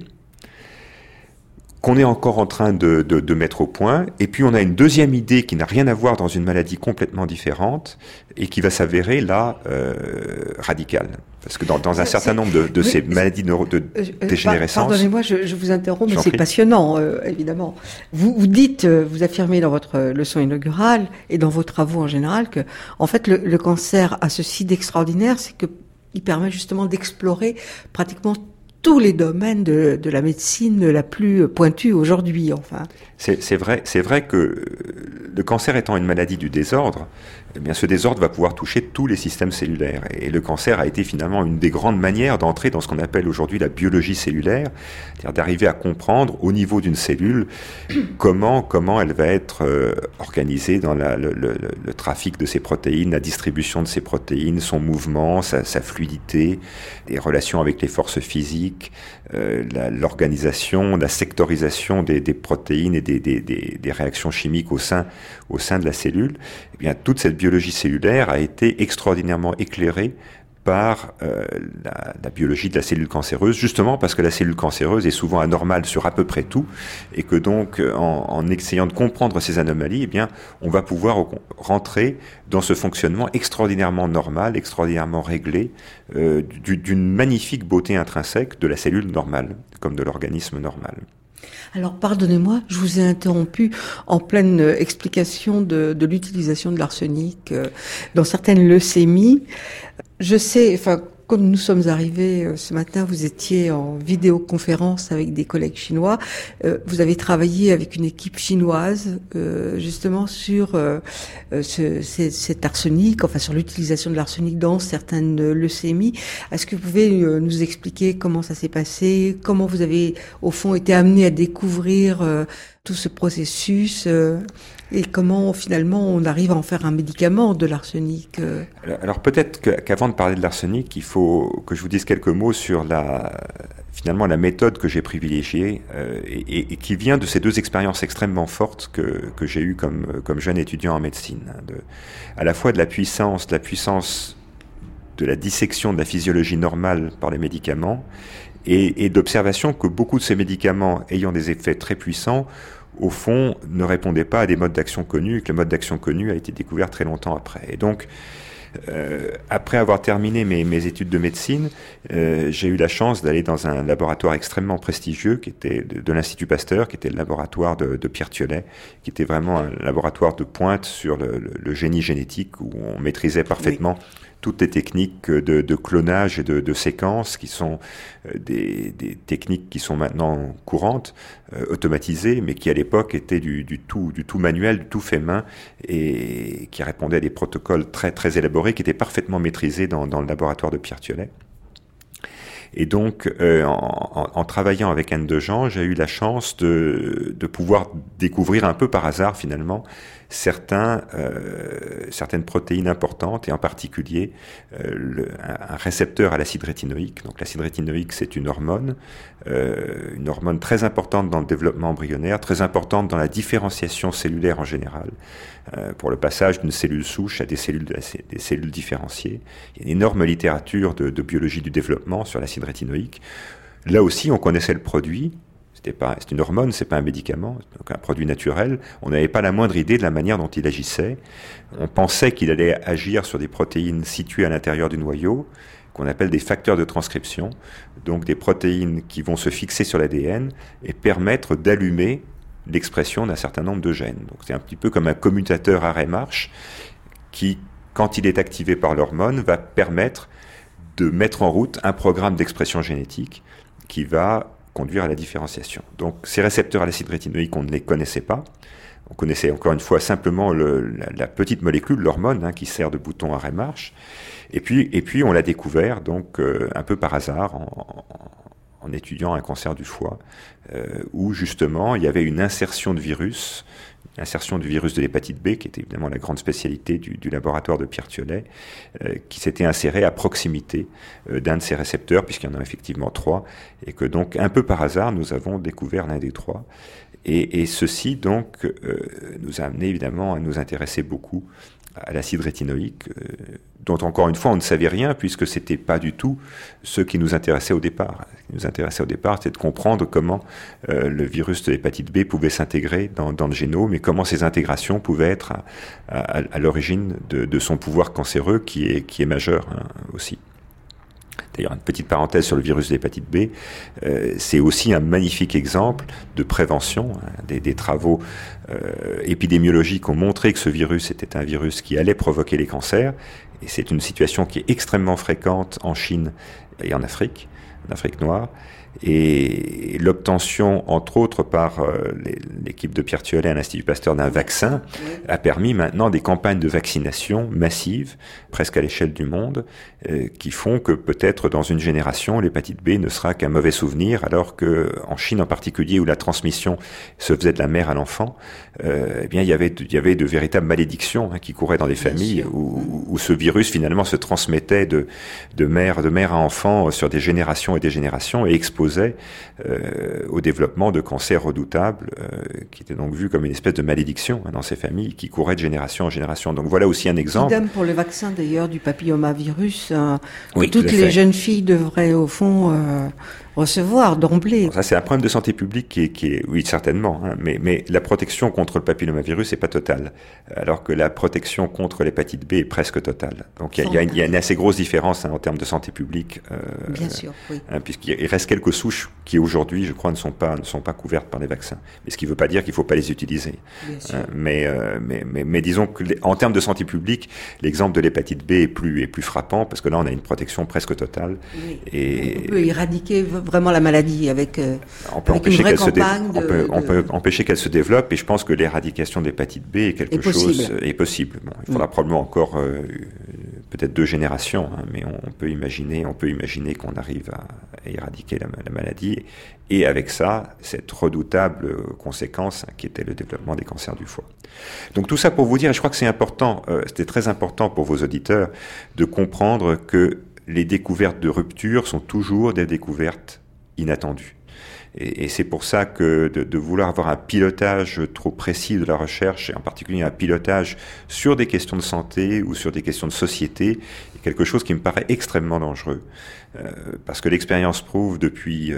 qu'on est encore en train de mettre au point, et puis on a une deuxième idée qui n'a rien à voir dans une maladie complètement différente et qui va s'avérer là radicale. Parce que dans un certain nombre de ces maladies de dégénérescence... Pardonnez-moi, je vous interromps, mais c'est passionnant, évidemment. Vous dites, vous affirmez dans votre leçon inaugurale et dans vos travaux en général que, en fait, le cancer a ceci d'extraordinaire, c'est que il permet justement d'explorer pratiquement tous les domaines de la médecine la plus pointue aujourd'hui, enfin. C'est vrai que le cancer étant une maladie du désordre, eh bien ce désordre va pouvoir toucher tous les systèmes cellulaires. Et le cancer a été finalement une des grandes manières d'entrer dans ce qu'on appelle aujourd'hui la biologie cellulaire, c'est-à-dire d'arriver à comprendre au niveau d'une cellule comment elle va être organisée dans le trafic de ses protéines, la distribution de ses protéines, son mouvement, sa fluidité, les relations avec les forces physiques, l'organisation, la sectorisation des protéines et des réactions chimiques au sein de la cellule. Eh bien, toute cette biologie cellulaire a été extraordinairement éclairée par la biologie de la cellule cancéreuse, justement parce que la cellule cancéreuse est souvent anormale sur à peu près tout, et que donc en essayant de comprendre ces anomalies, eh bien, on va pouvoir rentrer dans ce fonctionnement extraordinairement normal, extraordinairement réglé, d'une magnifique beauté intrinsèque de la cellule normale, comme de l'organisme normal. Alors, pardonnez-moi, je vous ai interrompu en pleine explication de l'utilisation de l'arsenic dans certaines leucémies. Je sais, enfin, comme nous sommes arrivés ce matin, vous étiez en vidéoconférence avec des collègues chinois. Vous avez travaillé avec une équipe chinoise, justement sur cet arsenic, enfin sur l'utilisation de l'arsenic dans certaines leucémies. Est-ce que vous pouvez nous expliquer comment ça s'est passé, comment vous avez au fond été amené à découvrir tout ce processus et comment finalement on arrive à en faire un médicament de l'arsenic? Alors peut-être qu'avant de parler de l'arsenic, il faut que je vous dise quelques mots sur finalement la méthode que j'ai privilégiée et qui vient de ces deux expériences extrêmement fortes que j'ai eues comme jeune étudiant en médecine. À la fois de la puissance de la dissection de la physiologie normale par les médicaments et d'observation que beaucoup de ces médicaments ayant des effets très puissants, au fond, ne répondaient pas à des modes d'action connus, et que le mode d'action connu a été découvert très longtemps après. Et donc, après avoir terminé mes études de médecine, j'ai eu la chance d'aller dans un laboratoire extrêmement prestigieux qui était de l'Institut Pasteur, qui était le laboratoire de Pierre Thiollet, qui était vraiment un laboratoire de pointe sur le génie génétique, où on maîtrisait parfaitement toutes les techniques de clonage et de séquences qui sont des techniques qui sont maintenant courantes, automatisées, mais qui à l'époque étaient du tout manuel, du tout fait main, et qui répondaient à des protocoles très très élaborés, qui étaient parfaitement maîtrisés dans le laboratoire de Pierre Thiollet. Et donc, en travaillant avec Anne Dejean, j'ai eu la chance de pouvoir découvrir un peu par hasard finalement certaines protéines importantes, et en particulier un récepteur à l'acide rétinoïque. Donc l'acide rétinoïque, c'est une hormone très importante dans le développement embryonnaire, très importante dans la différenciation cellulaire en général, pour le passage d'une cellule souche à des cellules différenciées. Il y a une énorme littérature de biologie du développement sur l'acide rétinoïque. Là aussi, on connaissait le produit. C'est une hormone, c'est pas un médicament, donc un produit naturel. On n'avait pas la moindre idée de la manière dont il agissait. On pensait qu'il allait agir sur des protéines situées à l'intérieur du noyau, qu'on appelle des facteurs de transcription, donc des protéines qui vont se fixer sur l'ADN et permettre d'allumer l'expression d'un certain nombre de gènes. Donc c'est un petit peu comme un commutateur arrêt-marche qui, quand il est activé par l'hormone, va permettre de mettre en route un programme d'expression génétique qui va conduire à la différenciation. Donc ces récepteurs à l'acide rétinoïque, on ne les connaissait pas. On connaissait encore une fois simplement la petite molécule, l'hormone, qui sert de bouton arrêt-marche. Et puis on l'a découvert donc un peu par hasard en étudiant un cancer du foie, où justement il y avait une insertion du virus de l'hépatite B, qui était évidemment la grande spécialité du laboratoire de Pierre Thiollet, qui s'était inséré à proximité d'un de ces récepteurs, puisqu'il y en a effectivement 3, et que donc un peu par hasard nous avons découvert l'un des 3. Et ceci donc nous a amené évidemment à nous intéresser beaucoup à l'acide rétinoïque, dont encore une fois on ne savait rien, puisque c'était pas du tout ce qui nous intéressait au départ. Ce qui nous intéressait au départ, c'était de comprendre comment le virus de l'hépatite B pouvait s'intégrer dans le génome, et comment ces intégrations pouvaient être à l'origine de son pouvoir cancéreux qui est majeur, hein, aussi. D'ailleurs, une petite parenthèse sur le virus de l'hépatite B, c'est aussi un magnifique exemple de prévention. Des travaux épidémiologiques ont montré que ce virus était un virus qui allait provoquer les cancers, et c'est une situation qui est extrêmement fréquente en Chine et en Afrique noire. Et l'obtention, entre autres par l'équipe de Pierre Thiollet à l'Institut Pasteur, d'un vaccin a permis maintenant des campagnes de vaccination massives, presque à l'échelle du monde, qui font que peut-être dans une génération, l'hépatite B ne sera qu'un mauvais souvenir, alors que en Chine en particulier, où la transmission se faisait de la mère à l'enfant, eh bien il y avait de véritables malédictions, hein, qui couraient dans des familles où ce virus finalement se transmettait de mère à enfant sur des générations et des générations, et exposait au développement de cancers redoutables, qui étaient donc vus comme une espèce de malédiction, hein, dans ces familles, qui couraient de génération en génération. Donc voilà aussi un exemple. Idem pour le vaccin d'ailleurs du papillomavirus, oui, que toutes les jeunes filles devraient au fond recevoir d'emblée. Ça, c'est un problème de santé publique qui est oui, certainement, hein, mais la protection contre le papillomavirus n'est pas totale, alors que la protection contre l'hépatite B est presque totale. Donc il y a une assez grosse différence, hein, en termes de santé publique. Bien sûr, oui. Hein, puisqu'il reste quelques souches qui aujourd'hui, je crois, ne sont pas couvertes par les vaccins. Mais ce qui ne veut pas dire qu'il ne faut pas les utiliser. Bien sûr. Mais disons que en termes de santé publique, l'exemple de l'hépatite B est plus frappant, parce que là, on a une protection presque totale. Oui. Et on peut éradiquer vraiment la maladie avec on peut avec une vraie campagne on peut empêcher qu'elle se développe, et je pense que l'éradication de l'hépatite B est quelque chose est possible. Bon, il faudra probablement encore peut-être 2 générations, hein, mais on peut imaginer qu'on arrive à éradiquer la maladie, et avec ça, cette redoutable conséquence, hein, qui était le développement des cancers du foie. Donc tout ça pour vous dire, et je crois que c'est important, c'était très important pour vos auditeurs de comprendre que les découvertes de rupture sont toujours des découvertes inattendues. Et c'est pour ça que de vouloir avoir un pilotage trop précis de la recherche, et en particulier un pilotage sur des questions de santé ou sur des questions de société, est quelque chose qui me paraît extrêmement dangereux. Parce que l'expérience prouve depuis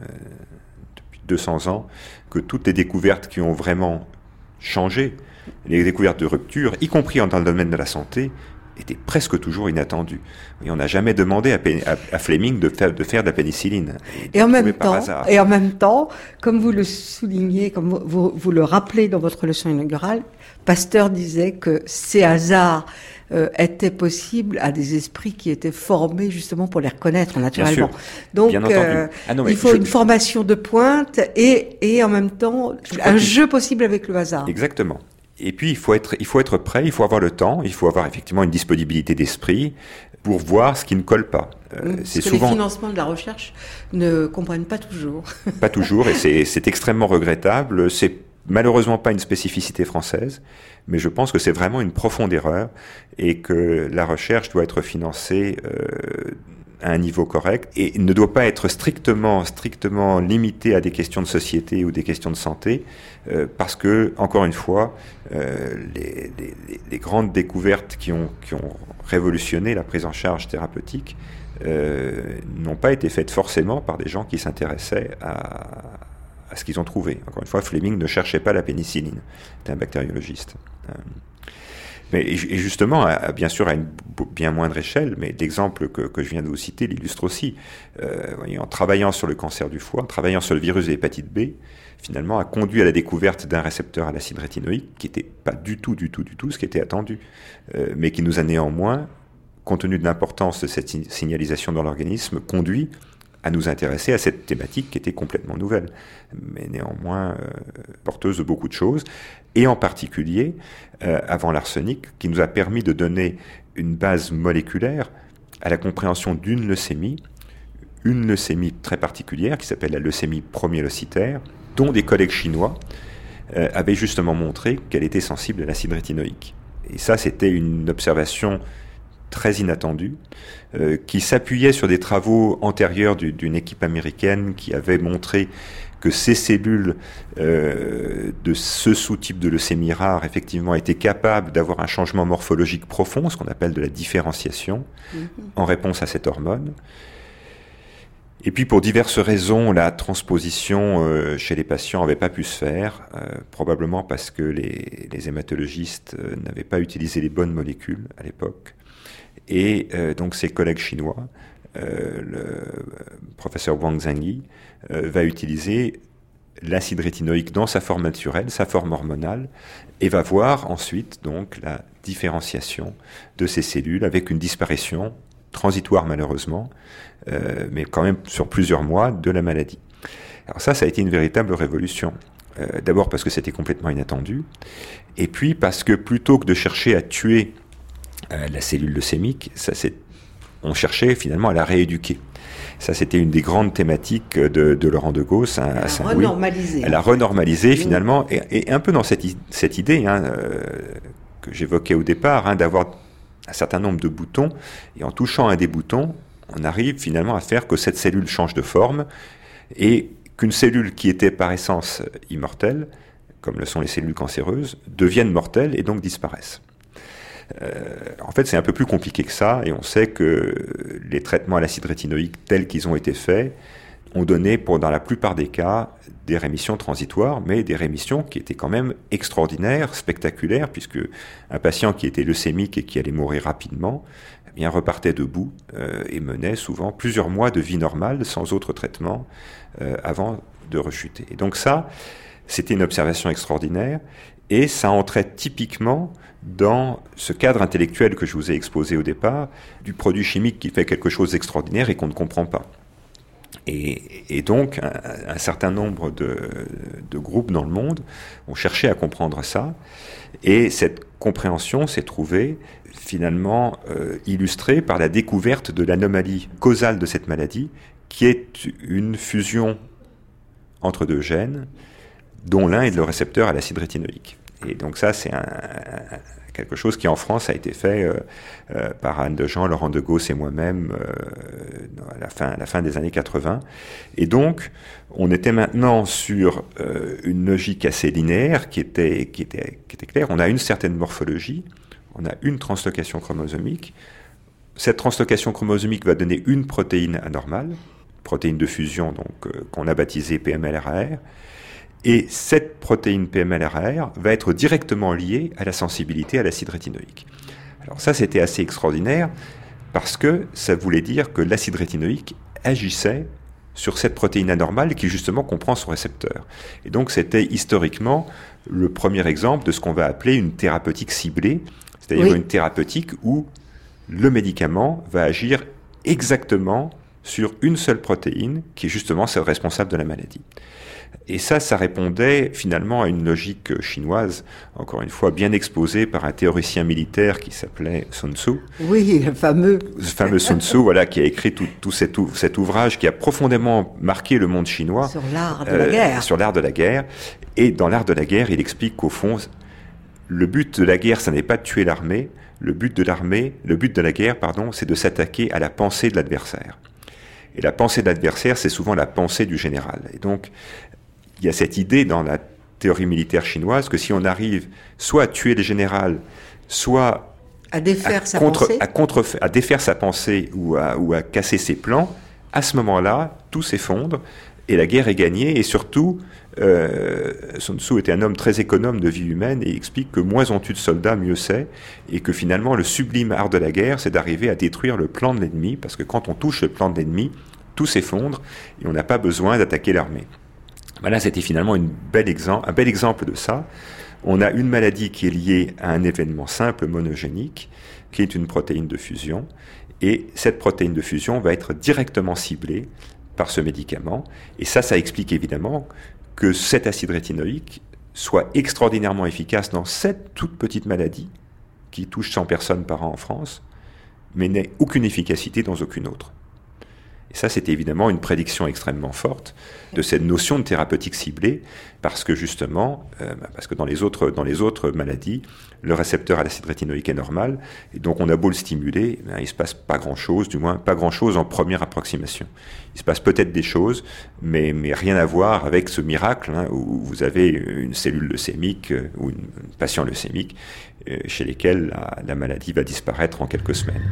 200 ans que toutes les découvertes qui ont vraiment changé, les découvertes de rupture, y compris dans le domaine de la santé, était presque toujours inattendu. Et on n'a jamais demandé à Fleming de faire de la pénicilline. Et en même temps, comme vous le soulignez, comme vous le rappelez dans votre leçon inaugurale, Pasteur disait que ces hasards étaient possibles à des esprits qui étaient formés justement pour les reconnaître naturellement. Bien sûr. Donc, bien entendu. il faut une formation de pointe et en même temps un jeu possible avec le hasard. Exactement. Et puis, il faut être prêt, il faut avoir le temps, il faut avoir effectivement une disponibilité d'esprit pour voir ce qui ne colle pas. C'est souvent... les financements de la recherche ne comprennent pas toujours. Pas toujours, et c'est extrêmement regrettable. C'est malheureusement pas une spécificité française, mais je pense que c'est vraiment une profonde erreur, et que la recherche doit être financée à un niveau correct, et ne doit pas être strictement limitée à des questions de société ou des questions de santé, parce que, encore une fois, les grandes découvertes qui ont révolutionné la prise en charge thérapeutique n'ont pas été faites forcément par des gens qui s'intéressaient à ce qu'ils ont trouvé. Encore une fois, Fleming ne cherchait pas la pénicilline, c'était un bactériologiste. Et justement, bien sûr à une bien moindre échelle, mais l'exemple que je viens de vous citer l'illustre aussi. En travaillant sur le cancer du foie, en travaillant sur le virus de l'hépatite B, finalement a conduit à la découverte d'un récepteur à l'acide rétinoïque qui n'était pas du tout ce qui était attendu, mais qui nous a néanmoins, compte tenu de l'importance de cette signalisation dans l'organisme, conduit à nous intéresser à cette thématique qui était complètement nouvelle, mais néanmoins porteuse de beaucoup de choses, et en particulier, avant l'arsenic, qui nous a permis de donner une base moléculaire à la compréhension d'une leucémie, une leucémie très particulière qui s'appelle la leucémie promyélocytaire, dont des collègues chinois avaient justement montré qu'elle était sensible à l'acide rétinoïque. Et ça, c'était une observation très inattendue, qui s'appuyait sur des travaux antérieurs d'une équipe américaine qui avait montré que ces cellules de ce sous-type de leucémie rare, effectivement, étaient capables d'avoir un changement morphologique profond, ce qu'on appelle de la différenciation, en réponse à cette hormone. Et puis, pour diverses raisons, la transposition chez les patients n'avait pas pu se faire, probablement parce que les hématologistes n'avaient pas utilisé les bonnes molécules à l'époque. Et donc, ses collègues chinois, le professeur Wang Zhengyi, va utiliser l'acide rétinoïque dans sa forme naturelle, sa forme hormonale, et va voir ensuite donc la différenciation de ces cellules avec une disparition transitoire malheureusement, mais quand même sur plusieurs mois de la maladie. Alors ça a été une véritable révolution. D'abord parce que c'était complètement inattendu, et puis parce que plutôt que de chercher à tuer la cellule leucémique, on cherchait finalement à la rééduquer. Ça, c'était une des grandes thématiques de Laurent de Gauss à Saint-Louis. Elle a renormalisé finalement, et un peu dans cette idée que j'évoquais au départ, d'avoir un certain nombre de boutons, et en touchant un des boutons, on arrive finalement à faire que cette cellule change de forme, et qu'une cellule qui était par essence immortelle, comme le sont les cellules cancéreuses, devienne mortelle et donc disparaisse. En fait, c'est un peu plus compliqué que ça, et on sait que les traitements à l'acide rétinoïque tels qu'ils ont été faits ont donné, dans la plupart des cas, des rémissions transitoires, mais des rémissions qui étaient quand même extraordinaires, spectaculaires, puisque un patient qui était leucémique et qui allait mourir rapidement, eh bien, repartait debout et menait souvent plusieurs mois de vie normale, sans autre traitement, avant de rechuter. Et donc ça, c'était une observation extraordinaire, et ça entrait typiquement dans ce cadre intellectuel que je vous ai exposé au départ, du produit chimique qui fait quelque chose d'extraordinaire et qu'on ne comprend pas. Et donc, un certain nombre de groupes dans le monde ont cherché à comprendre ça, et cette compréhension s'est trouvée finalement illustrée par la découverte de l'anomalie causale de cette maladie, qui est une fusion entre deux gènes, dont l'un est le récepteur à l'acide rétinoïque. Et donc ça, c'est quelque chose qui en France a été fait par Anne Dejean, Laurent de Gauss et moi-même à la fin des années 80. Et donc, on était maintenant sur une logique assez linéaire qui était claire. On a une certaine morphologie, on a une translocation chromosomique. Cette translocation chromosomique va donner une protéine anormale, protéine de fusion donc qu'on a baptisée PML-RAR. Et cette protéine PML-RAR va être directement liée à la sensibilité à l'acide rétinoïque. Alors ça, c'était assez extraordinaire parce que ça voulait dire que l'acide rétinoïque agissait sur cette protéine anormale qui justement comprend son récepteur. Et donc c'était historiquement le premier exemple de ce qu'on va appeler une thérapeutique ciblée, c'est-à-dire une thérapeutique où le médicament va agir exactement sur une seule protéine qui est justement celle responsable de la maladie. Et ça répondait finalement à une logique chinoise, encore une fois bien exposée par un théoricien militaire qui s'appelait Sun Tzu. Oui, le fameux Sun Tzu, voilà, qui a écrit tout cet ouvrage qui a profondément marqué le monde chinois. Sur l'art de la guerre. Sur l'art de la guerre. Et dans l'art de la guerre, il explique qu'au fond, le but de la guerre, ça n'est pas de tuer l'armée. Le but de la guerre, c'est de s'attaquer à la pensée de l'adversaire. Et la pensée de l'adversaire, c'est souvent la pensée du général. Et donc, il y a cette idée dans la théorie militaire chinoise que si on arrive soit à tuer le général, soit à défaire à défaire sa pensée ou à casser ses plans, à ce moment-là, tout s'effondre et la guerre est gagnée. Et surtout, Sun Tzu était un homme très économe de vie humaine et il explique que moins on tue de soldats, mieux c'est, et que finalement le sublime art de la guerre, c'est d'arriver à détruire le plan de l'ennemi, parce que quand on touche le plan de l'ennemi, tout s'effondre et on n'a pas besoin d'attaquer l'armée. Voilà, c'était finalement un bel exemple de ça. On a une maladie qui est liée à un événement simple monogénique, qui est une protéine de fusion, et cette protéine de fusion va être directement ciblée par ce médicament, et ça explique évidemment que cet acide rétinoïque soit extraordinairement efficace dans cette toute petite maladie qui touche 100 personnes par an en France, mais n'ait aucune efficacité dans aucune autre. Et ça, c'était évidemment une prédiction extrêmement forte de cette notion de thérapeutique ciblée, parce que justement, parce que dans les autres maladies, le récepteur à l'acide rétinoïque est normal, et donc on a beau le stimuler, il se passe pas grand-chose, du moins pas grand-chose en première approximation. Il se passe peut-être des choses, mais rien à voir avec ce miracle où vous avez une cellule leucémique ou une patient leucémique chez lesquels la maladie va disparaître en quelques semaines.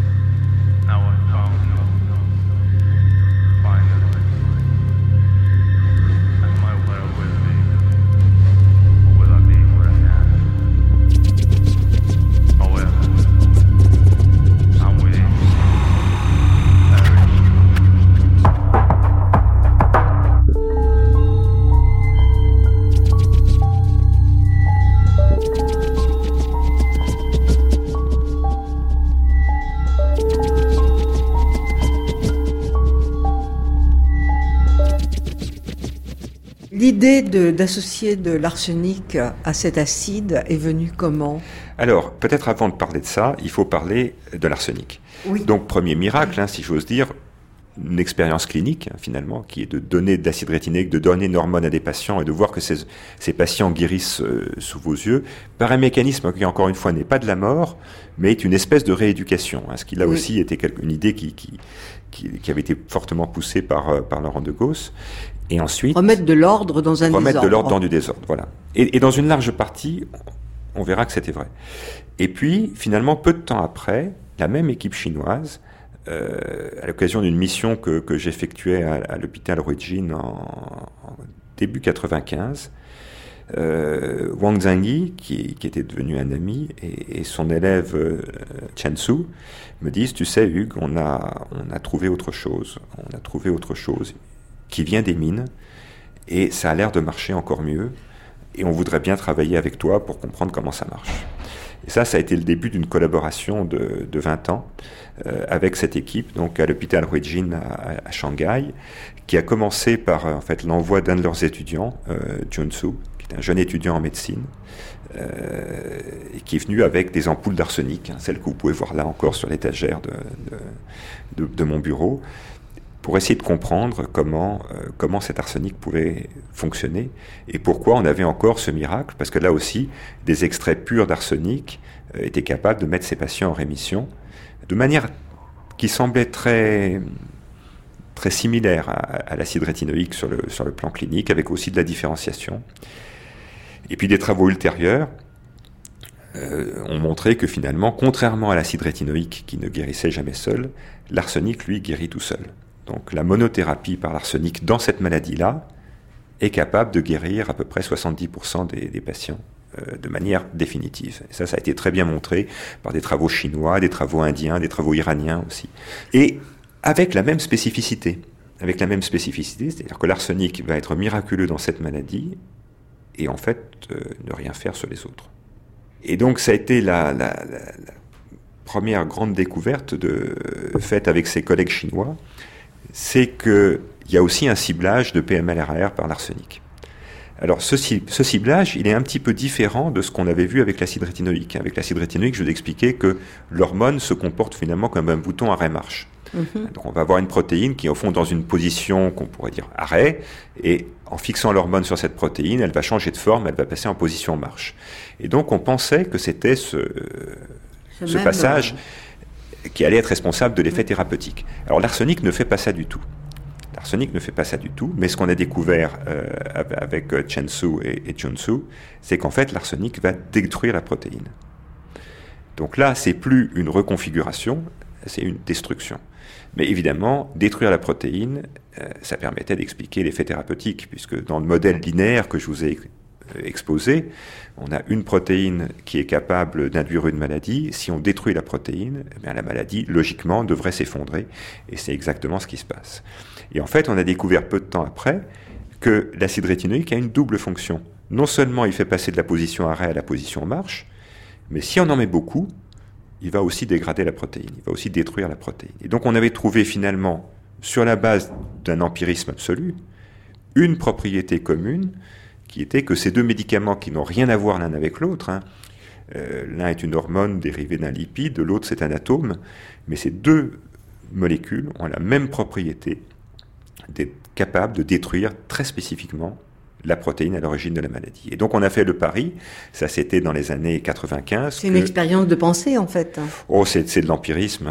L'idée d'associer de l'arsenic à cet acide est venue comment ? Alors, peut-être avant de parler de ça, il faut parler de l'arsenic. Oui. Donc, premier miracle, si j'ose dire, une expérience clinique, finalement, qui est de donner de l'acide rétinique, de donner une hormone à des patients et de voir que ces patients guérissent sous vos yeux, par un mécanisme qui, encore une fois, n'est pas de la mort, mais est une espèce de rééducation. Ce qui, là aussi, était une idée qui avait été fortement poussée par Laurent de Gauss. Et ensuite, remettre de l'ordre dans un désordre. Remettre de l'ordre dans du désordre, voilà. Et dans une large partie, on verra que c'était vrai. Et puis, finalement, peu de temps après, la même équipe chinoise, à l'occasion d'une mission que j'effectuais à l'hôpital Ruijin en début 95, Wang Zhengyi, qui était devenu un ami, et son élève Chen Su me disent, tu sais Hugues, on a trouvé autre chose. On a trouvé autre chose qui vient des mines, et ça a l'air de marcher encore mieux, et on voudrait bien travailler avec toi pour comprendre comment ça marche. Et ça a été le début d'une collaboration de 20 ans avec cette équipe, donc à l'hôpital Ruijin à Shanghai, qui a commencé par en fait l'envoi d'un de leurs étudiants, Junsu, qui est un jeune étudiant en médecine, et qui est venu avec des ampoules d'arsenic, celles que vous pouvez voir là encore sur l'étagère de mon bureau, pour essayer de comprendre comment cet arsenic pouvait fonctionner et pourquoi on avait encore ce miracle, parce que là aussi, des extraits purs d'arsenic étaient capables de mettre ces patients en rémission, de manière qui semblait très, très similaire à l'acide rétinoïque sur le plan clinique, avec aussi de la différenciation. Et puis des travaux ultérieurs ont montré que finalement, contrairement à l'acide rétinoïque qui ne guérissait jamais seul, l'arsenic, lui, guérit tout seul. Donc la monothérapie par l'arsenic dans cette maladie-là est capable de guérir à peu près 70% des patients de manière définitive. Et ça a été très bien montré par des travaux chinois, des travaux indiens, des travaux iraniens aussi. Et avec la même spécificité. C'est-à-dire que l'arsenic va être miraculeux dans cette maladie et en fait ne rien faire sur les autres. Et donc ça a été la première grande découverte faite avec ses collègues chinois, c'est qu'il y a aussi un ciblage de PML-RAR par l'arsenic. Alors ce ciblage, il est un petit peu différent de ce qu'on avait vu avec l'acide rétinoïque. Avec l'acide rétinoïque, je vous expliquais que l'hormone se comporte finalement comme un bouton arrêt-marche. Donc on va avoir une protéine qui est au fond dans une position qu'on pourrait dire arrêt, et en fixant l'hormone sur cette protéine, elle va changer de forme, elle va passer en position marche. Et donc on pensait que c'était ce passage qui allait être responsable de l'effet thérapeutique. Alors l'arsenic ne fait pas ça du tout. Mais ce qu'on a découvert avec Chen Su et Junsu, c'est qu'en fait l'arsenic va détruire la protéine. Donc là, c'est plus une reconfiguration, c'est une destruction. Mais évidemment, détruire la protéine, ça permettait d'expliquer l'effet thérapeutique, puisque dans le modèle linéaire que je vous ai exposé, on a une protéine qui est capable d'induire une maladie. Si on détruit la protéine, eh bien la maladie, logiquement, devrait s'effondrer. Et c'est exactement ce qui se passe. Et en fait, on a découvert peu de temps après que l'acide rétinoïque a une double fonction. Non seulement il fait passer de la position arrêt à la position marche, mais si on en met beaucoup, il va aussi dégrader la protéine, il va aussi détruire la protéine. Et donc on avait trouvé finalement, sur la base d'un empirisme absolu, une propriété commune, qui était que ces deux médicaments qui n'ont rien à voir l'un avec l'autre, l'un est une hormone dérivée d'un lipide, l'autre c'est un atome, mais ces deux molécules ont la même propriété d'être capables de détruire très spécifiquement la protéine à l'origine de la maladie. Et donc on a fait le pari, ça c'était dans les années 95. C'est une expérience de pensée en fait. Oh, c'est de l'empirisme.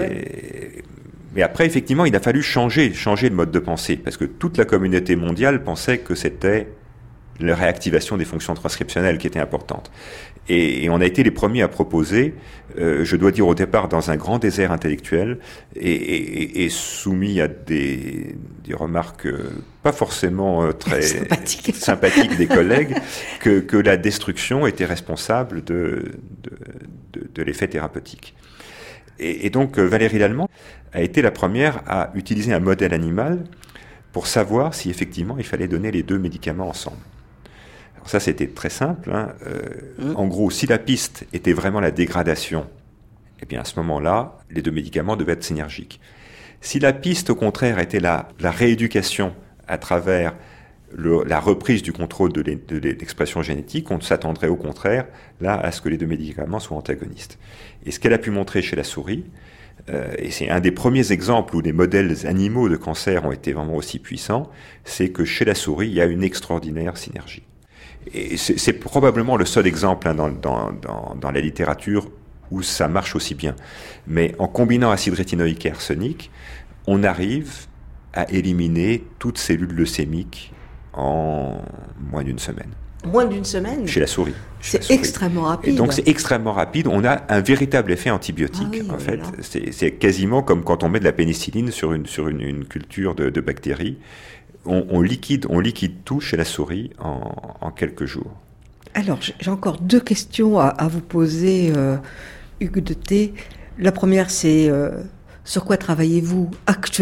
Mais après, effectivement, il a fallu changer le mode de pensée, parce que toute la communauté mondiale pensait que c'était la réactivation des fonctions transcriptionnelles qui était importante. Et on a été les premiers à proposer, je dois dire au départ dans un grand désert intellectuel, et soumis à des remarques pas forcément très sympathiques des collègues, que la destruction était responsable de l'effet thérapeutique. Et donc Valérie Lallemand a été la première à utiliser un modèle animal pour savoir si effectivement il fallait donner les deux médicaments ensemble. Alors ça c'était très simple. En gros, si la piste était vraiment la dégradation, eh bien à ce moment-là, les deux médicaments devaient être synergiques. Si la piste au contraire était la rééducation à travers la reprise du contrôle de l'expression génétique, on s'attendrait au contraire là à ce que les deux médicaments soient antagonistes. Et ce qu'elle a pu montrer chez la souris, et c'est un des premiers exemples où les modèles animaux de cancer ont été vraiment aussi puissants, c'est que chez la souris, il y a une extraordinaire synergie. Et c'est probablement le seul exemple dans la littérature où ça marche aussi bien. Mais en combinant acide rétinoïque et arsenic, on arrive à éliminer toute cellule leucémique en moins d'une semaine. Moins d'une semaine ? Chez la souris. C'est extrêmement rapide. Et donc c'est extrêmement rapide. On a un véritable effet antibiotique. En fait, c'est quasiment comme quand on met de la pénicilline sur une culture de bactéries. On liquide tout chez la souris en quelques jours. Alors j'ai encore deux questions à vous poser, Hugues de Thé. La première, c'est sur quoi travaillez-vous actuellement ?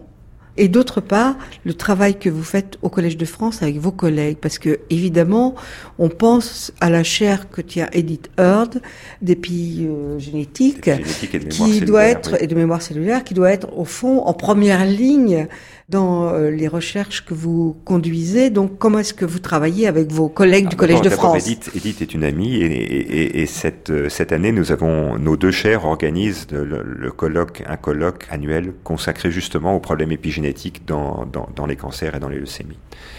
Et d'autre part, le travail que vous faites au Collège de France avec vos collègues, parce que évidemment, on pense à la chaire que tient Edith Heard d'épigénétique, et de mémoire cellulaire, qui doit être au fond en première ligne dans les recherches que vous conduisez. Donc, comment est-ce que vous travaillez avec vos collègues du Collège de France ? Edith est une amie, et cette année, nos deux chaires organisent un colloque annuel consacré justement aux problèmes épigénétiques dans les cancers et dans les leucémies.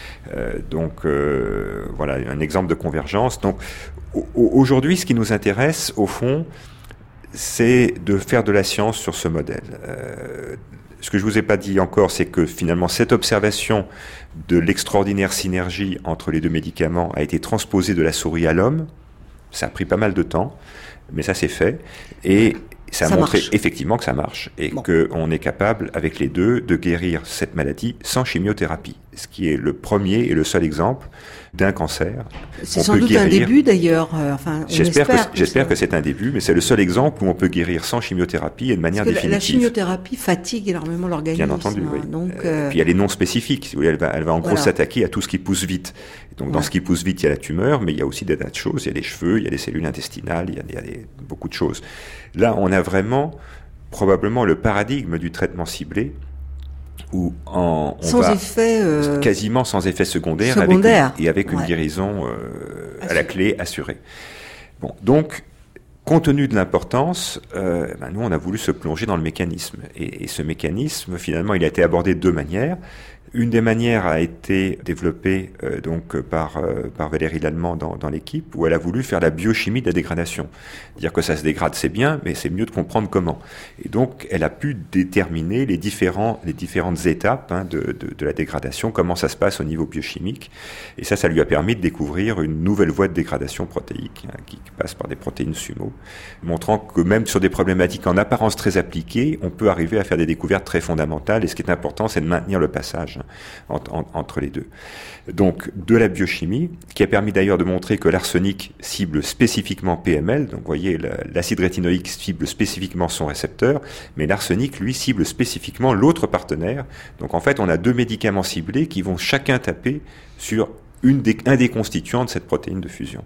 Voilà un exemple de convergence. Donc, aujourd'hui, ce qui nous intéresse, au fond, c'est de faire de la science sur ce modèle. Ce que je vous ai pas dit encore, c'est que finalement cette observation de l'extraordinaire synergie entre les deux médicaments a été transposée de la souris à l'homme. Ça a pris pas mal de temps, mais ça s'est fait. Et ça a montré effectivement que ça marche. Et qu'on est capable, avec les deux, de guérir cette maladie sans chimiothérapie. Ce qui est le premier et le seul exemple d'un cancer. C'est sans doute un début d'ailleurs. J'espère que c'est un début, mais c'est le seul exemple où on peut guérir sans chimiothérapie et de manière définitive. La chimiothérapie fatigue énormément l'organisme. Bien entendu, oui. Puis elle est non spécifique. Elle va en gros s'attaquer à tout ce qui pousse vite. Et donc dans ce qui pousse vite, il y a la tumeur, mais il y a aussi des tas de choses. Il y a les cheveux, il y a les cellules intestinales, il y a beaucoup de choses. Là, on a vraiment probablement le paradigme du traitement ciblé, où quasiment sans effet secondaire. Avec une guérison à la clé assurée. Bon, donc, compte tenu de l'importance, nous on a voulu se plonger dans le mécanisme. Et ce mécanisme, finalement, il a été abordé de deux manières. Une des manières a été développée par Valérie Lallemand dans l'équipe, où elle a voulu faire la biochimie de la dégradation. Dire que ça se dégrade, c'est bien, mais c'est mieux de comprendre comment. Et donc, elle a pu déterminer les différentes étapes de la dégradation, comment ça se passe au niveau biochimique. Et ça lui a permis de découvrir une nouvelle voie de dégradation protéique, qui passe par des protéines SUMO, montrant que même sur des problématiques en apparence très appliquées, on peut arriver à faire des découvertes très fondamentales. Et ce qui est important, c'est de maintenir le passage entre les deux. Donc, de la biochimie, qui a permis d'ailleurs de montrer que l'arsenic cible spécifiquement PML, donc vous voyez, l'acide rétinoïque cible spécifiquement son récepteur, mais l'arsenic, lui, cible spécifiquement l'autre partenaire. Donc, en fait, on a deux médicaments ciblés qui vont chacun taper sur un des constituants de cette protéine de fusion.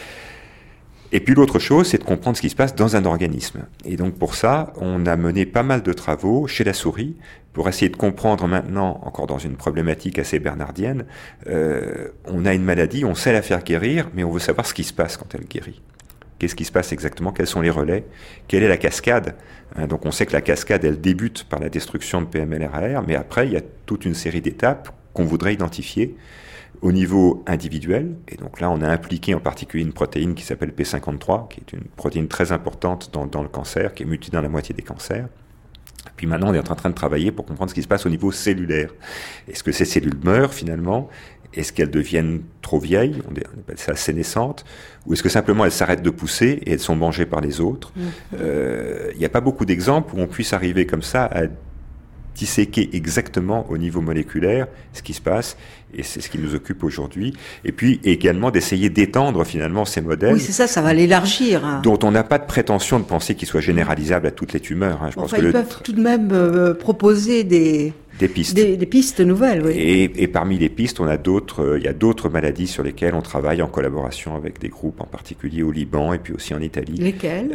Et puis l'autre chose, c'est de comprendre ce qui se passe dans un organisme. Et donc pour ça, on a mené pas mal de travaux chez la souris pour essayer de comprendre maintenant, encore dans une problématique assez bernardienne, on a une maladie, on sait la faire guérir, mais on veut savoir ce qui se passe quand elle guérit. Qu'est-ce qui se passe exactement? Quels sont les relais? Quelle est la cascade? Donc on sait que la cascade, elle débute par la destruction de PML-RAR, mais après, il y a toute une série d'étapes qu'on voudrait identifier au niveau individuel. Et donc là, on a impliqué en particulier une protéine qui s'appelle P53, qui est une protéine très importante dans le cancer, qui est mutée dans la moitié des cancers. Puis maintenant, on est en train de travailler pour comprendre ce qui se passe au niveau cellulaire. Est-ce que ces cellules meurent finalement? Est-ce qu'elles deviennent trop vieilles? On appelle ça sénescentes. Ou est-ce que simplement elles s'arrêtent de pousser et elles sont mangées par les autres? Il n'y a pas beaucoup d'exemples où on puisse arriver comme ça à disséquer exactement au niveau moléculaire ce qui se passe, et c'est ce qui nous occupe aujourd'hui. Et puis également d'essayer d'étendre finalement ces modèles. Oui, c'est ça, ça va l'élargir. Hein. Dont on n'a pas de prétention de penser qu'ils soient généralisables à toutes les tumeurs. Hein. Je pense que ils peuvent tout de même proposer des pistes. Des pistes nouvelles, oui. Et parmi les pistes, il y a d'autres maladies sur lesquelles on travaille en collaboration avec des groupes, en particulier au Liban et puis aussi en Italie. Lesquelles?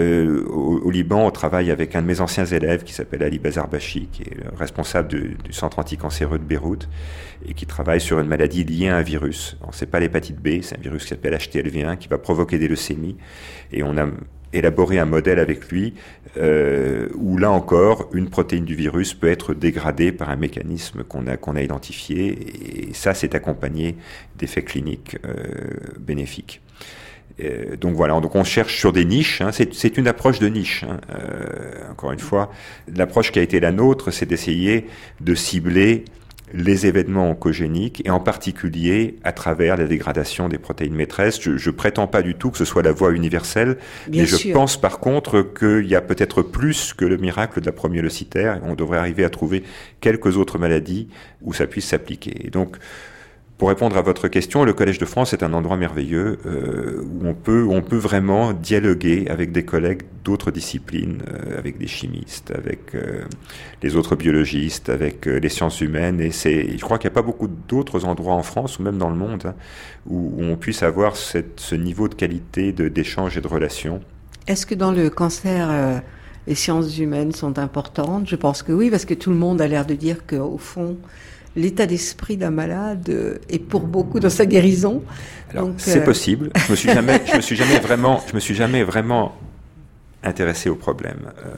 Au Liban, on travaille avec un de mes anciens élèves qui s'appelle Ali Bazarbachi, qui est le responsable du centre anticancéreux de Beyrouth et qui travaille sur une maladie liée à un virus. C'est pas l'hépatite B, c'est un virus qui s'appelle HTLV1 qui va provoquer des leucémies. Et on a élaboré un modèle avec lui où là encore une protéine du virus peut être dégradée par un mécanisme qu'on a identifié, et ça c'est accompagné d'effets cliniques bénéfiques. Donc voilà, donc on cherche sur des niches, hein, c'est une approche de niche. Hein, encore une fois, l'approche qui a été la nôtre, c'est d'essayer de cibler les événements oncogéniques, et en particulier à travers la dégradation des protéines maîtresses. Je prétends pas du tout que ce soit la voie universelle, mais je pense par contre qu'il y a peut-être plus que le miracle de la promyélocitaire, et on devrait arriver à trouver quelques autres maladies où ça puisse s'appliquer. Et donc, pour répondre à votre question, le Collège de France est un endroit merveilleux où on peut vraiment dialoguer avec des collègues d'autres disciplines, avec des chimistes, avec les autres biologistes, avec les sciences humaines. Et je crois qu'il n'y a pas beaucoup d'autres endroits en France ou même dans le monde hein, où on puisse avoir ce niveau de qualité d'échange et de relation. Est-ce que dans le cancer, les sciences humaines sont importantes? Je pense que oui, parce que tout le monde a l'air de dire qu'au fond, l'état d'esprit d'un malade est pour beaucoup dans sa guérison. Alors, c'est possible. Je me suis jamais vraiment intéressé au problème.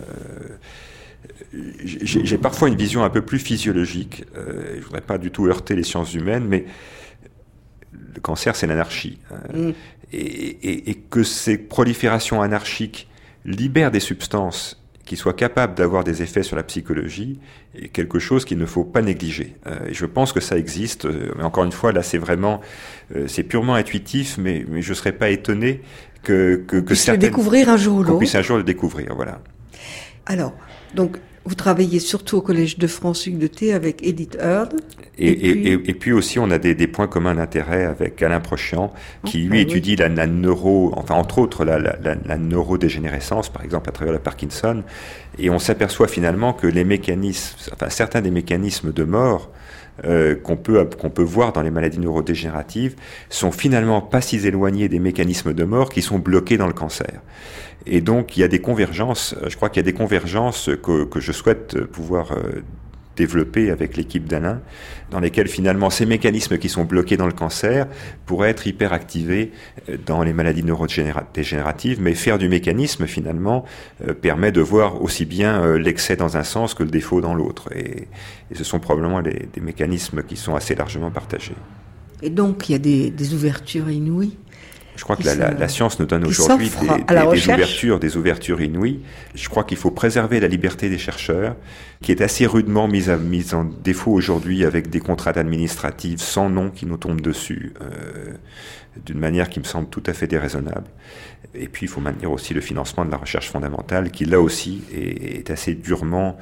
J'ai parfois une vision un peu plus physiologique. Je voudrais pas du tout heurter les sciences humaines, mais le cancer, c'est l'anarchie. Et que ces proliférations anarchiques libèrent des substances qui soit capable d'avoir des effets sur la psychologie est quelque chose qu'il ne faut pas négliger. Et je pense que ça existe. Mais encore une fois, là, c'est purement intuitif, mais je ne serais pas étonné que certaines... le découvrir un jour ou l'autre. Qu'on puisse un jour le découvrir, voilà. Alors, donc, vous travaillez surtout au Collège de France Hugues-de-Thé avec Edith Heard. Et puis aussi, on a des points communs d'intérêt avec Alain Prochian, qui lui étudie la entre autres, la neurodégénérescence, par exemple, à travers le Parkinson. Et on s'aperçoit finalement que certains des mécanismes de mort qu'on peut voir dans les maladies neurodégénératives sont finalement pas si éloignés des mécanismes de mort qui sont bloqués dans le cancer. Et donc, il y a des convergences, je crois qu'il y a des convergences que je souhaite pouvoir développer avec l'équipe d'Alain, dans lesquelles finalement ces mécanismes qui sont bloqués dans le cancer pourraient être hyperactivés dans les maladies neurodégénératives, mais faire du mécanisme finalement permet de voir aussi bien l'excès dans un sens que le défaut dans l'autre. Et ce sont probablement des mécanismes qui sont assez largement partagés. Et donc, il y a des ouvertures inouïes. Je crois que la science nous donne aujourd'hui des ouvertures inouïes. Je crois qu'il faut préserver la liberté des chercheurs, qui est assez rudement mise en défaut aujourd'hui avec des contraintes administratives sans nom qui nous tombent dessus, d'une manière qui me semble tout à fait déraisonnable. Et puis il faut maintenir aussi le financement de la recherche fondamentale, qui là aussi est assez durement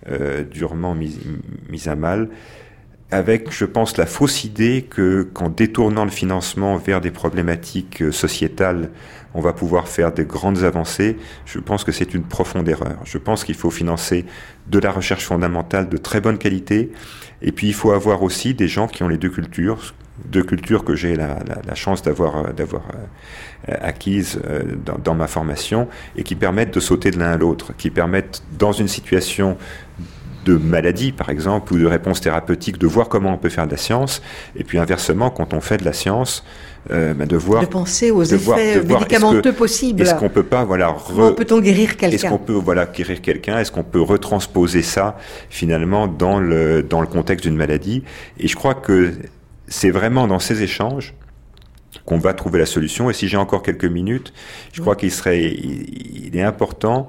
mis à mal, avec, je pense, la fausse idée qu'en détournant le financement vers des problématiques sociétales, on va pouvoir faire de grandes avancées. Je pense que c'est une profonde erreur. Je pense qu'il faut financer de la recherche fondamentale de très bonne qualité, et puis il faut avoir aussi des gens qui ont les deux cultures que j'ai la chance d'avoir acquises dans ma formation, et qui permettent de sauter de l'un à l'autre, qui permettent, dans une situation de maladies, par exemple, ou de réponses thérapeutiques, de voir comment on peut faire de la science, et puis inversement, quand on fait de la science, de penser aux effets médicamenteux possibles. Est-ce qu'on peut pas, comment peut-on guérir quelqu'un? Est-ce qu'on peut, guérir quelqu'un? Est-ce qu'on peut retransposer ça, finalement, dans le contexte d'une maladie? Et je crois que c'est vraiment dans ces échanges qu'on va trouver la solution. Et si j'ai encore quelques minutes, je crois qu'il est important,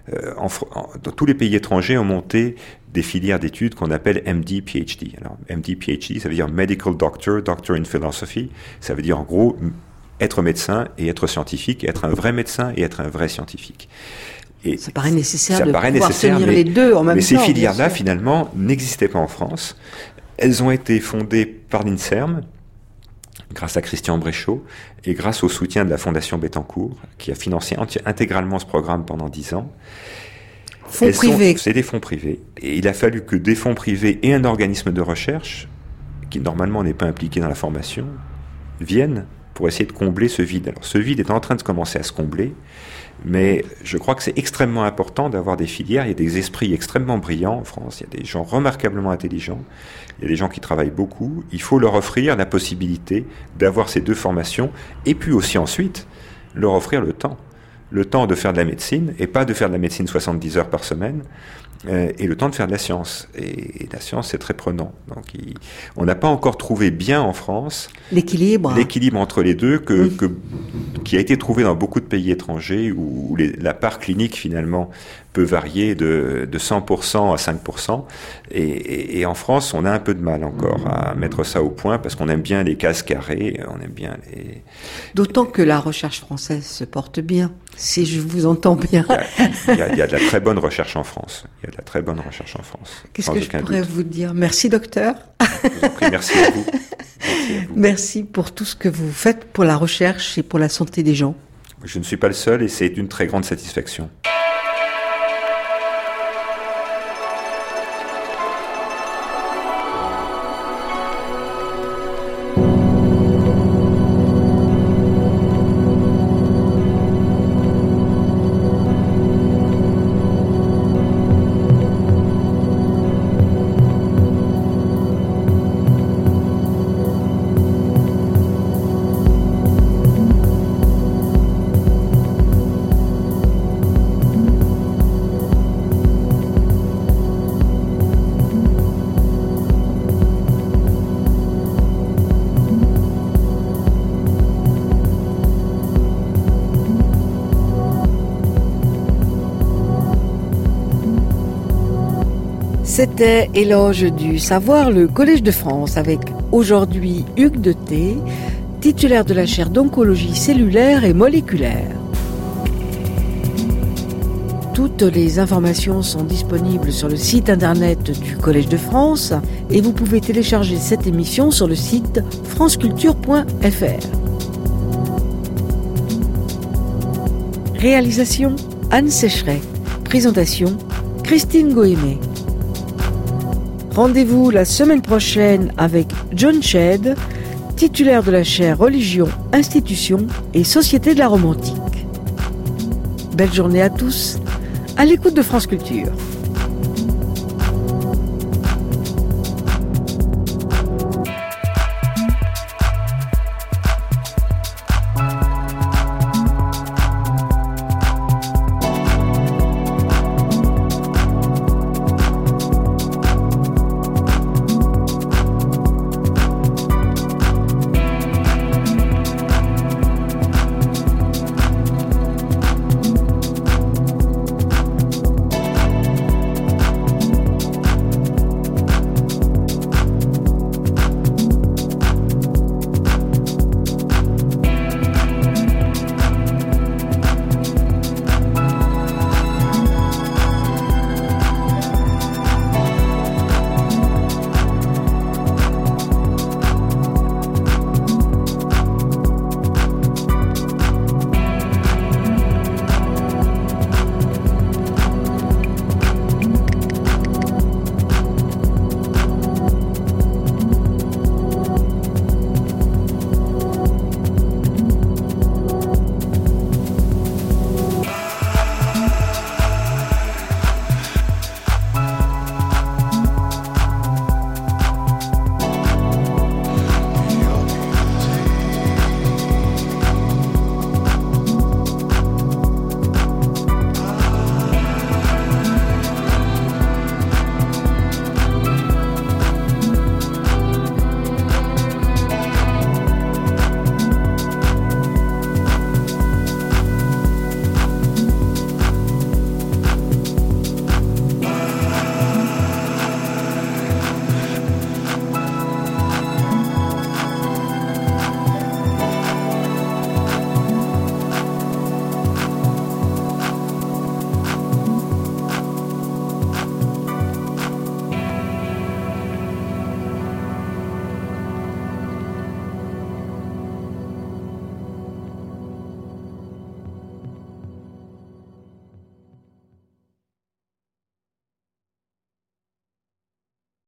dans tous les pays étrangers ont monté des filières d'études qu'on appelle MD, PhD. Alors, MD, PhD, ça veut dire Medical Doctor, Doctor in Philosophy. Ça veut dire, en gros, être médecin et être scientifique, être un vrai médecin et être un vrai scientifique. Et ça paraît nécessaire de pouvoir tenir les deux en même temps. Mais ces filières-là, finalement, n'existaient pas en France. Elles ont été fondées par l'INSERM, grâce à Christian Bréchot, et grâce au soutien de la Fondation Bettencourt, qui a financé intégralement ce programme pendant 10 ans. Fonds privés. C'est des fonds privés. Et il a fallu que des fonds privés et un organisme de recherche, qui normalement n'est pas impliqué dans la formation, viennent pour essayer de combler ce vide. Alors ce vide est en train de commencer à se combler, mais je crois que c'est extrêmement important d'avoir des filières. Il y a des esprits extrêmement brillants en France, il y a des gens remarquablement intelligents, il y a des gens qui travaillent beaucoup. Il faut leur offrir la possibilité d'avoir ces deux formations, et puis aussi ensuite leur offrir le temps de faire de la médecine, et pas de faire de la médecine 70 heures par semaine, et le temps de faire de la science. Et la science, c'est très prenant. Donc, on n'a pas encore trouvé bien en France l'équilibre entre les deux qui a été trouvé dans beaucoup de pays étrangers où la part clinique, finalement, peut varier de 100% à 5%. Et en France, on a un peu de mal encore à mettre ça au point parce qu'on aime bien les cases carrées, on aime bien les... D'autant que la recherche française se porte bien, si je vous entends bien. Il y a de la très bonne recherche en France. Qu'est-ce que je pourrais vous dire? Merci, docteur. Je vous en prie, merci à vous. Merci pour tout ce que vous faites pour la recherche et pour la santé des gens. Je ne suis pas le seul et c'est une très grande satisfaction. C'était Éloge du savoir, le Collège de France, avec aujourd'hui Hugues Deté, titulaire de la chaire d'oncologie cellulaire et moléculaire. Toutes les informations sont disponibles sur le site internet du Collège de France et vous pouvez télécharger cette émission sur le site franceculture.fr. Réalisation Anne Sécheret. Présentation Christine Gohémé. Rendez-vous la semaine prochaine avec John Shedd, titulaire de la chaire Religion, Institutions et Société de la Romantique. Belle journée à tous, à l'écoute de France Culture.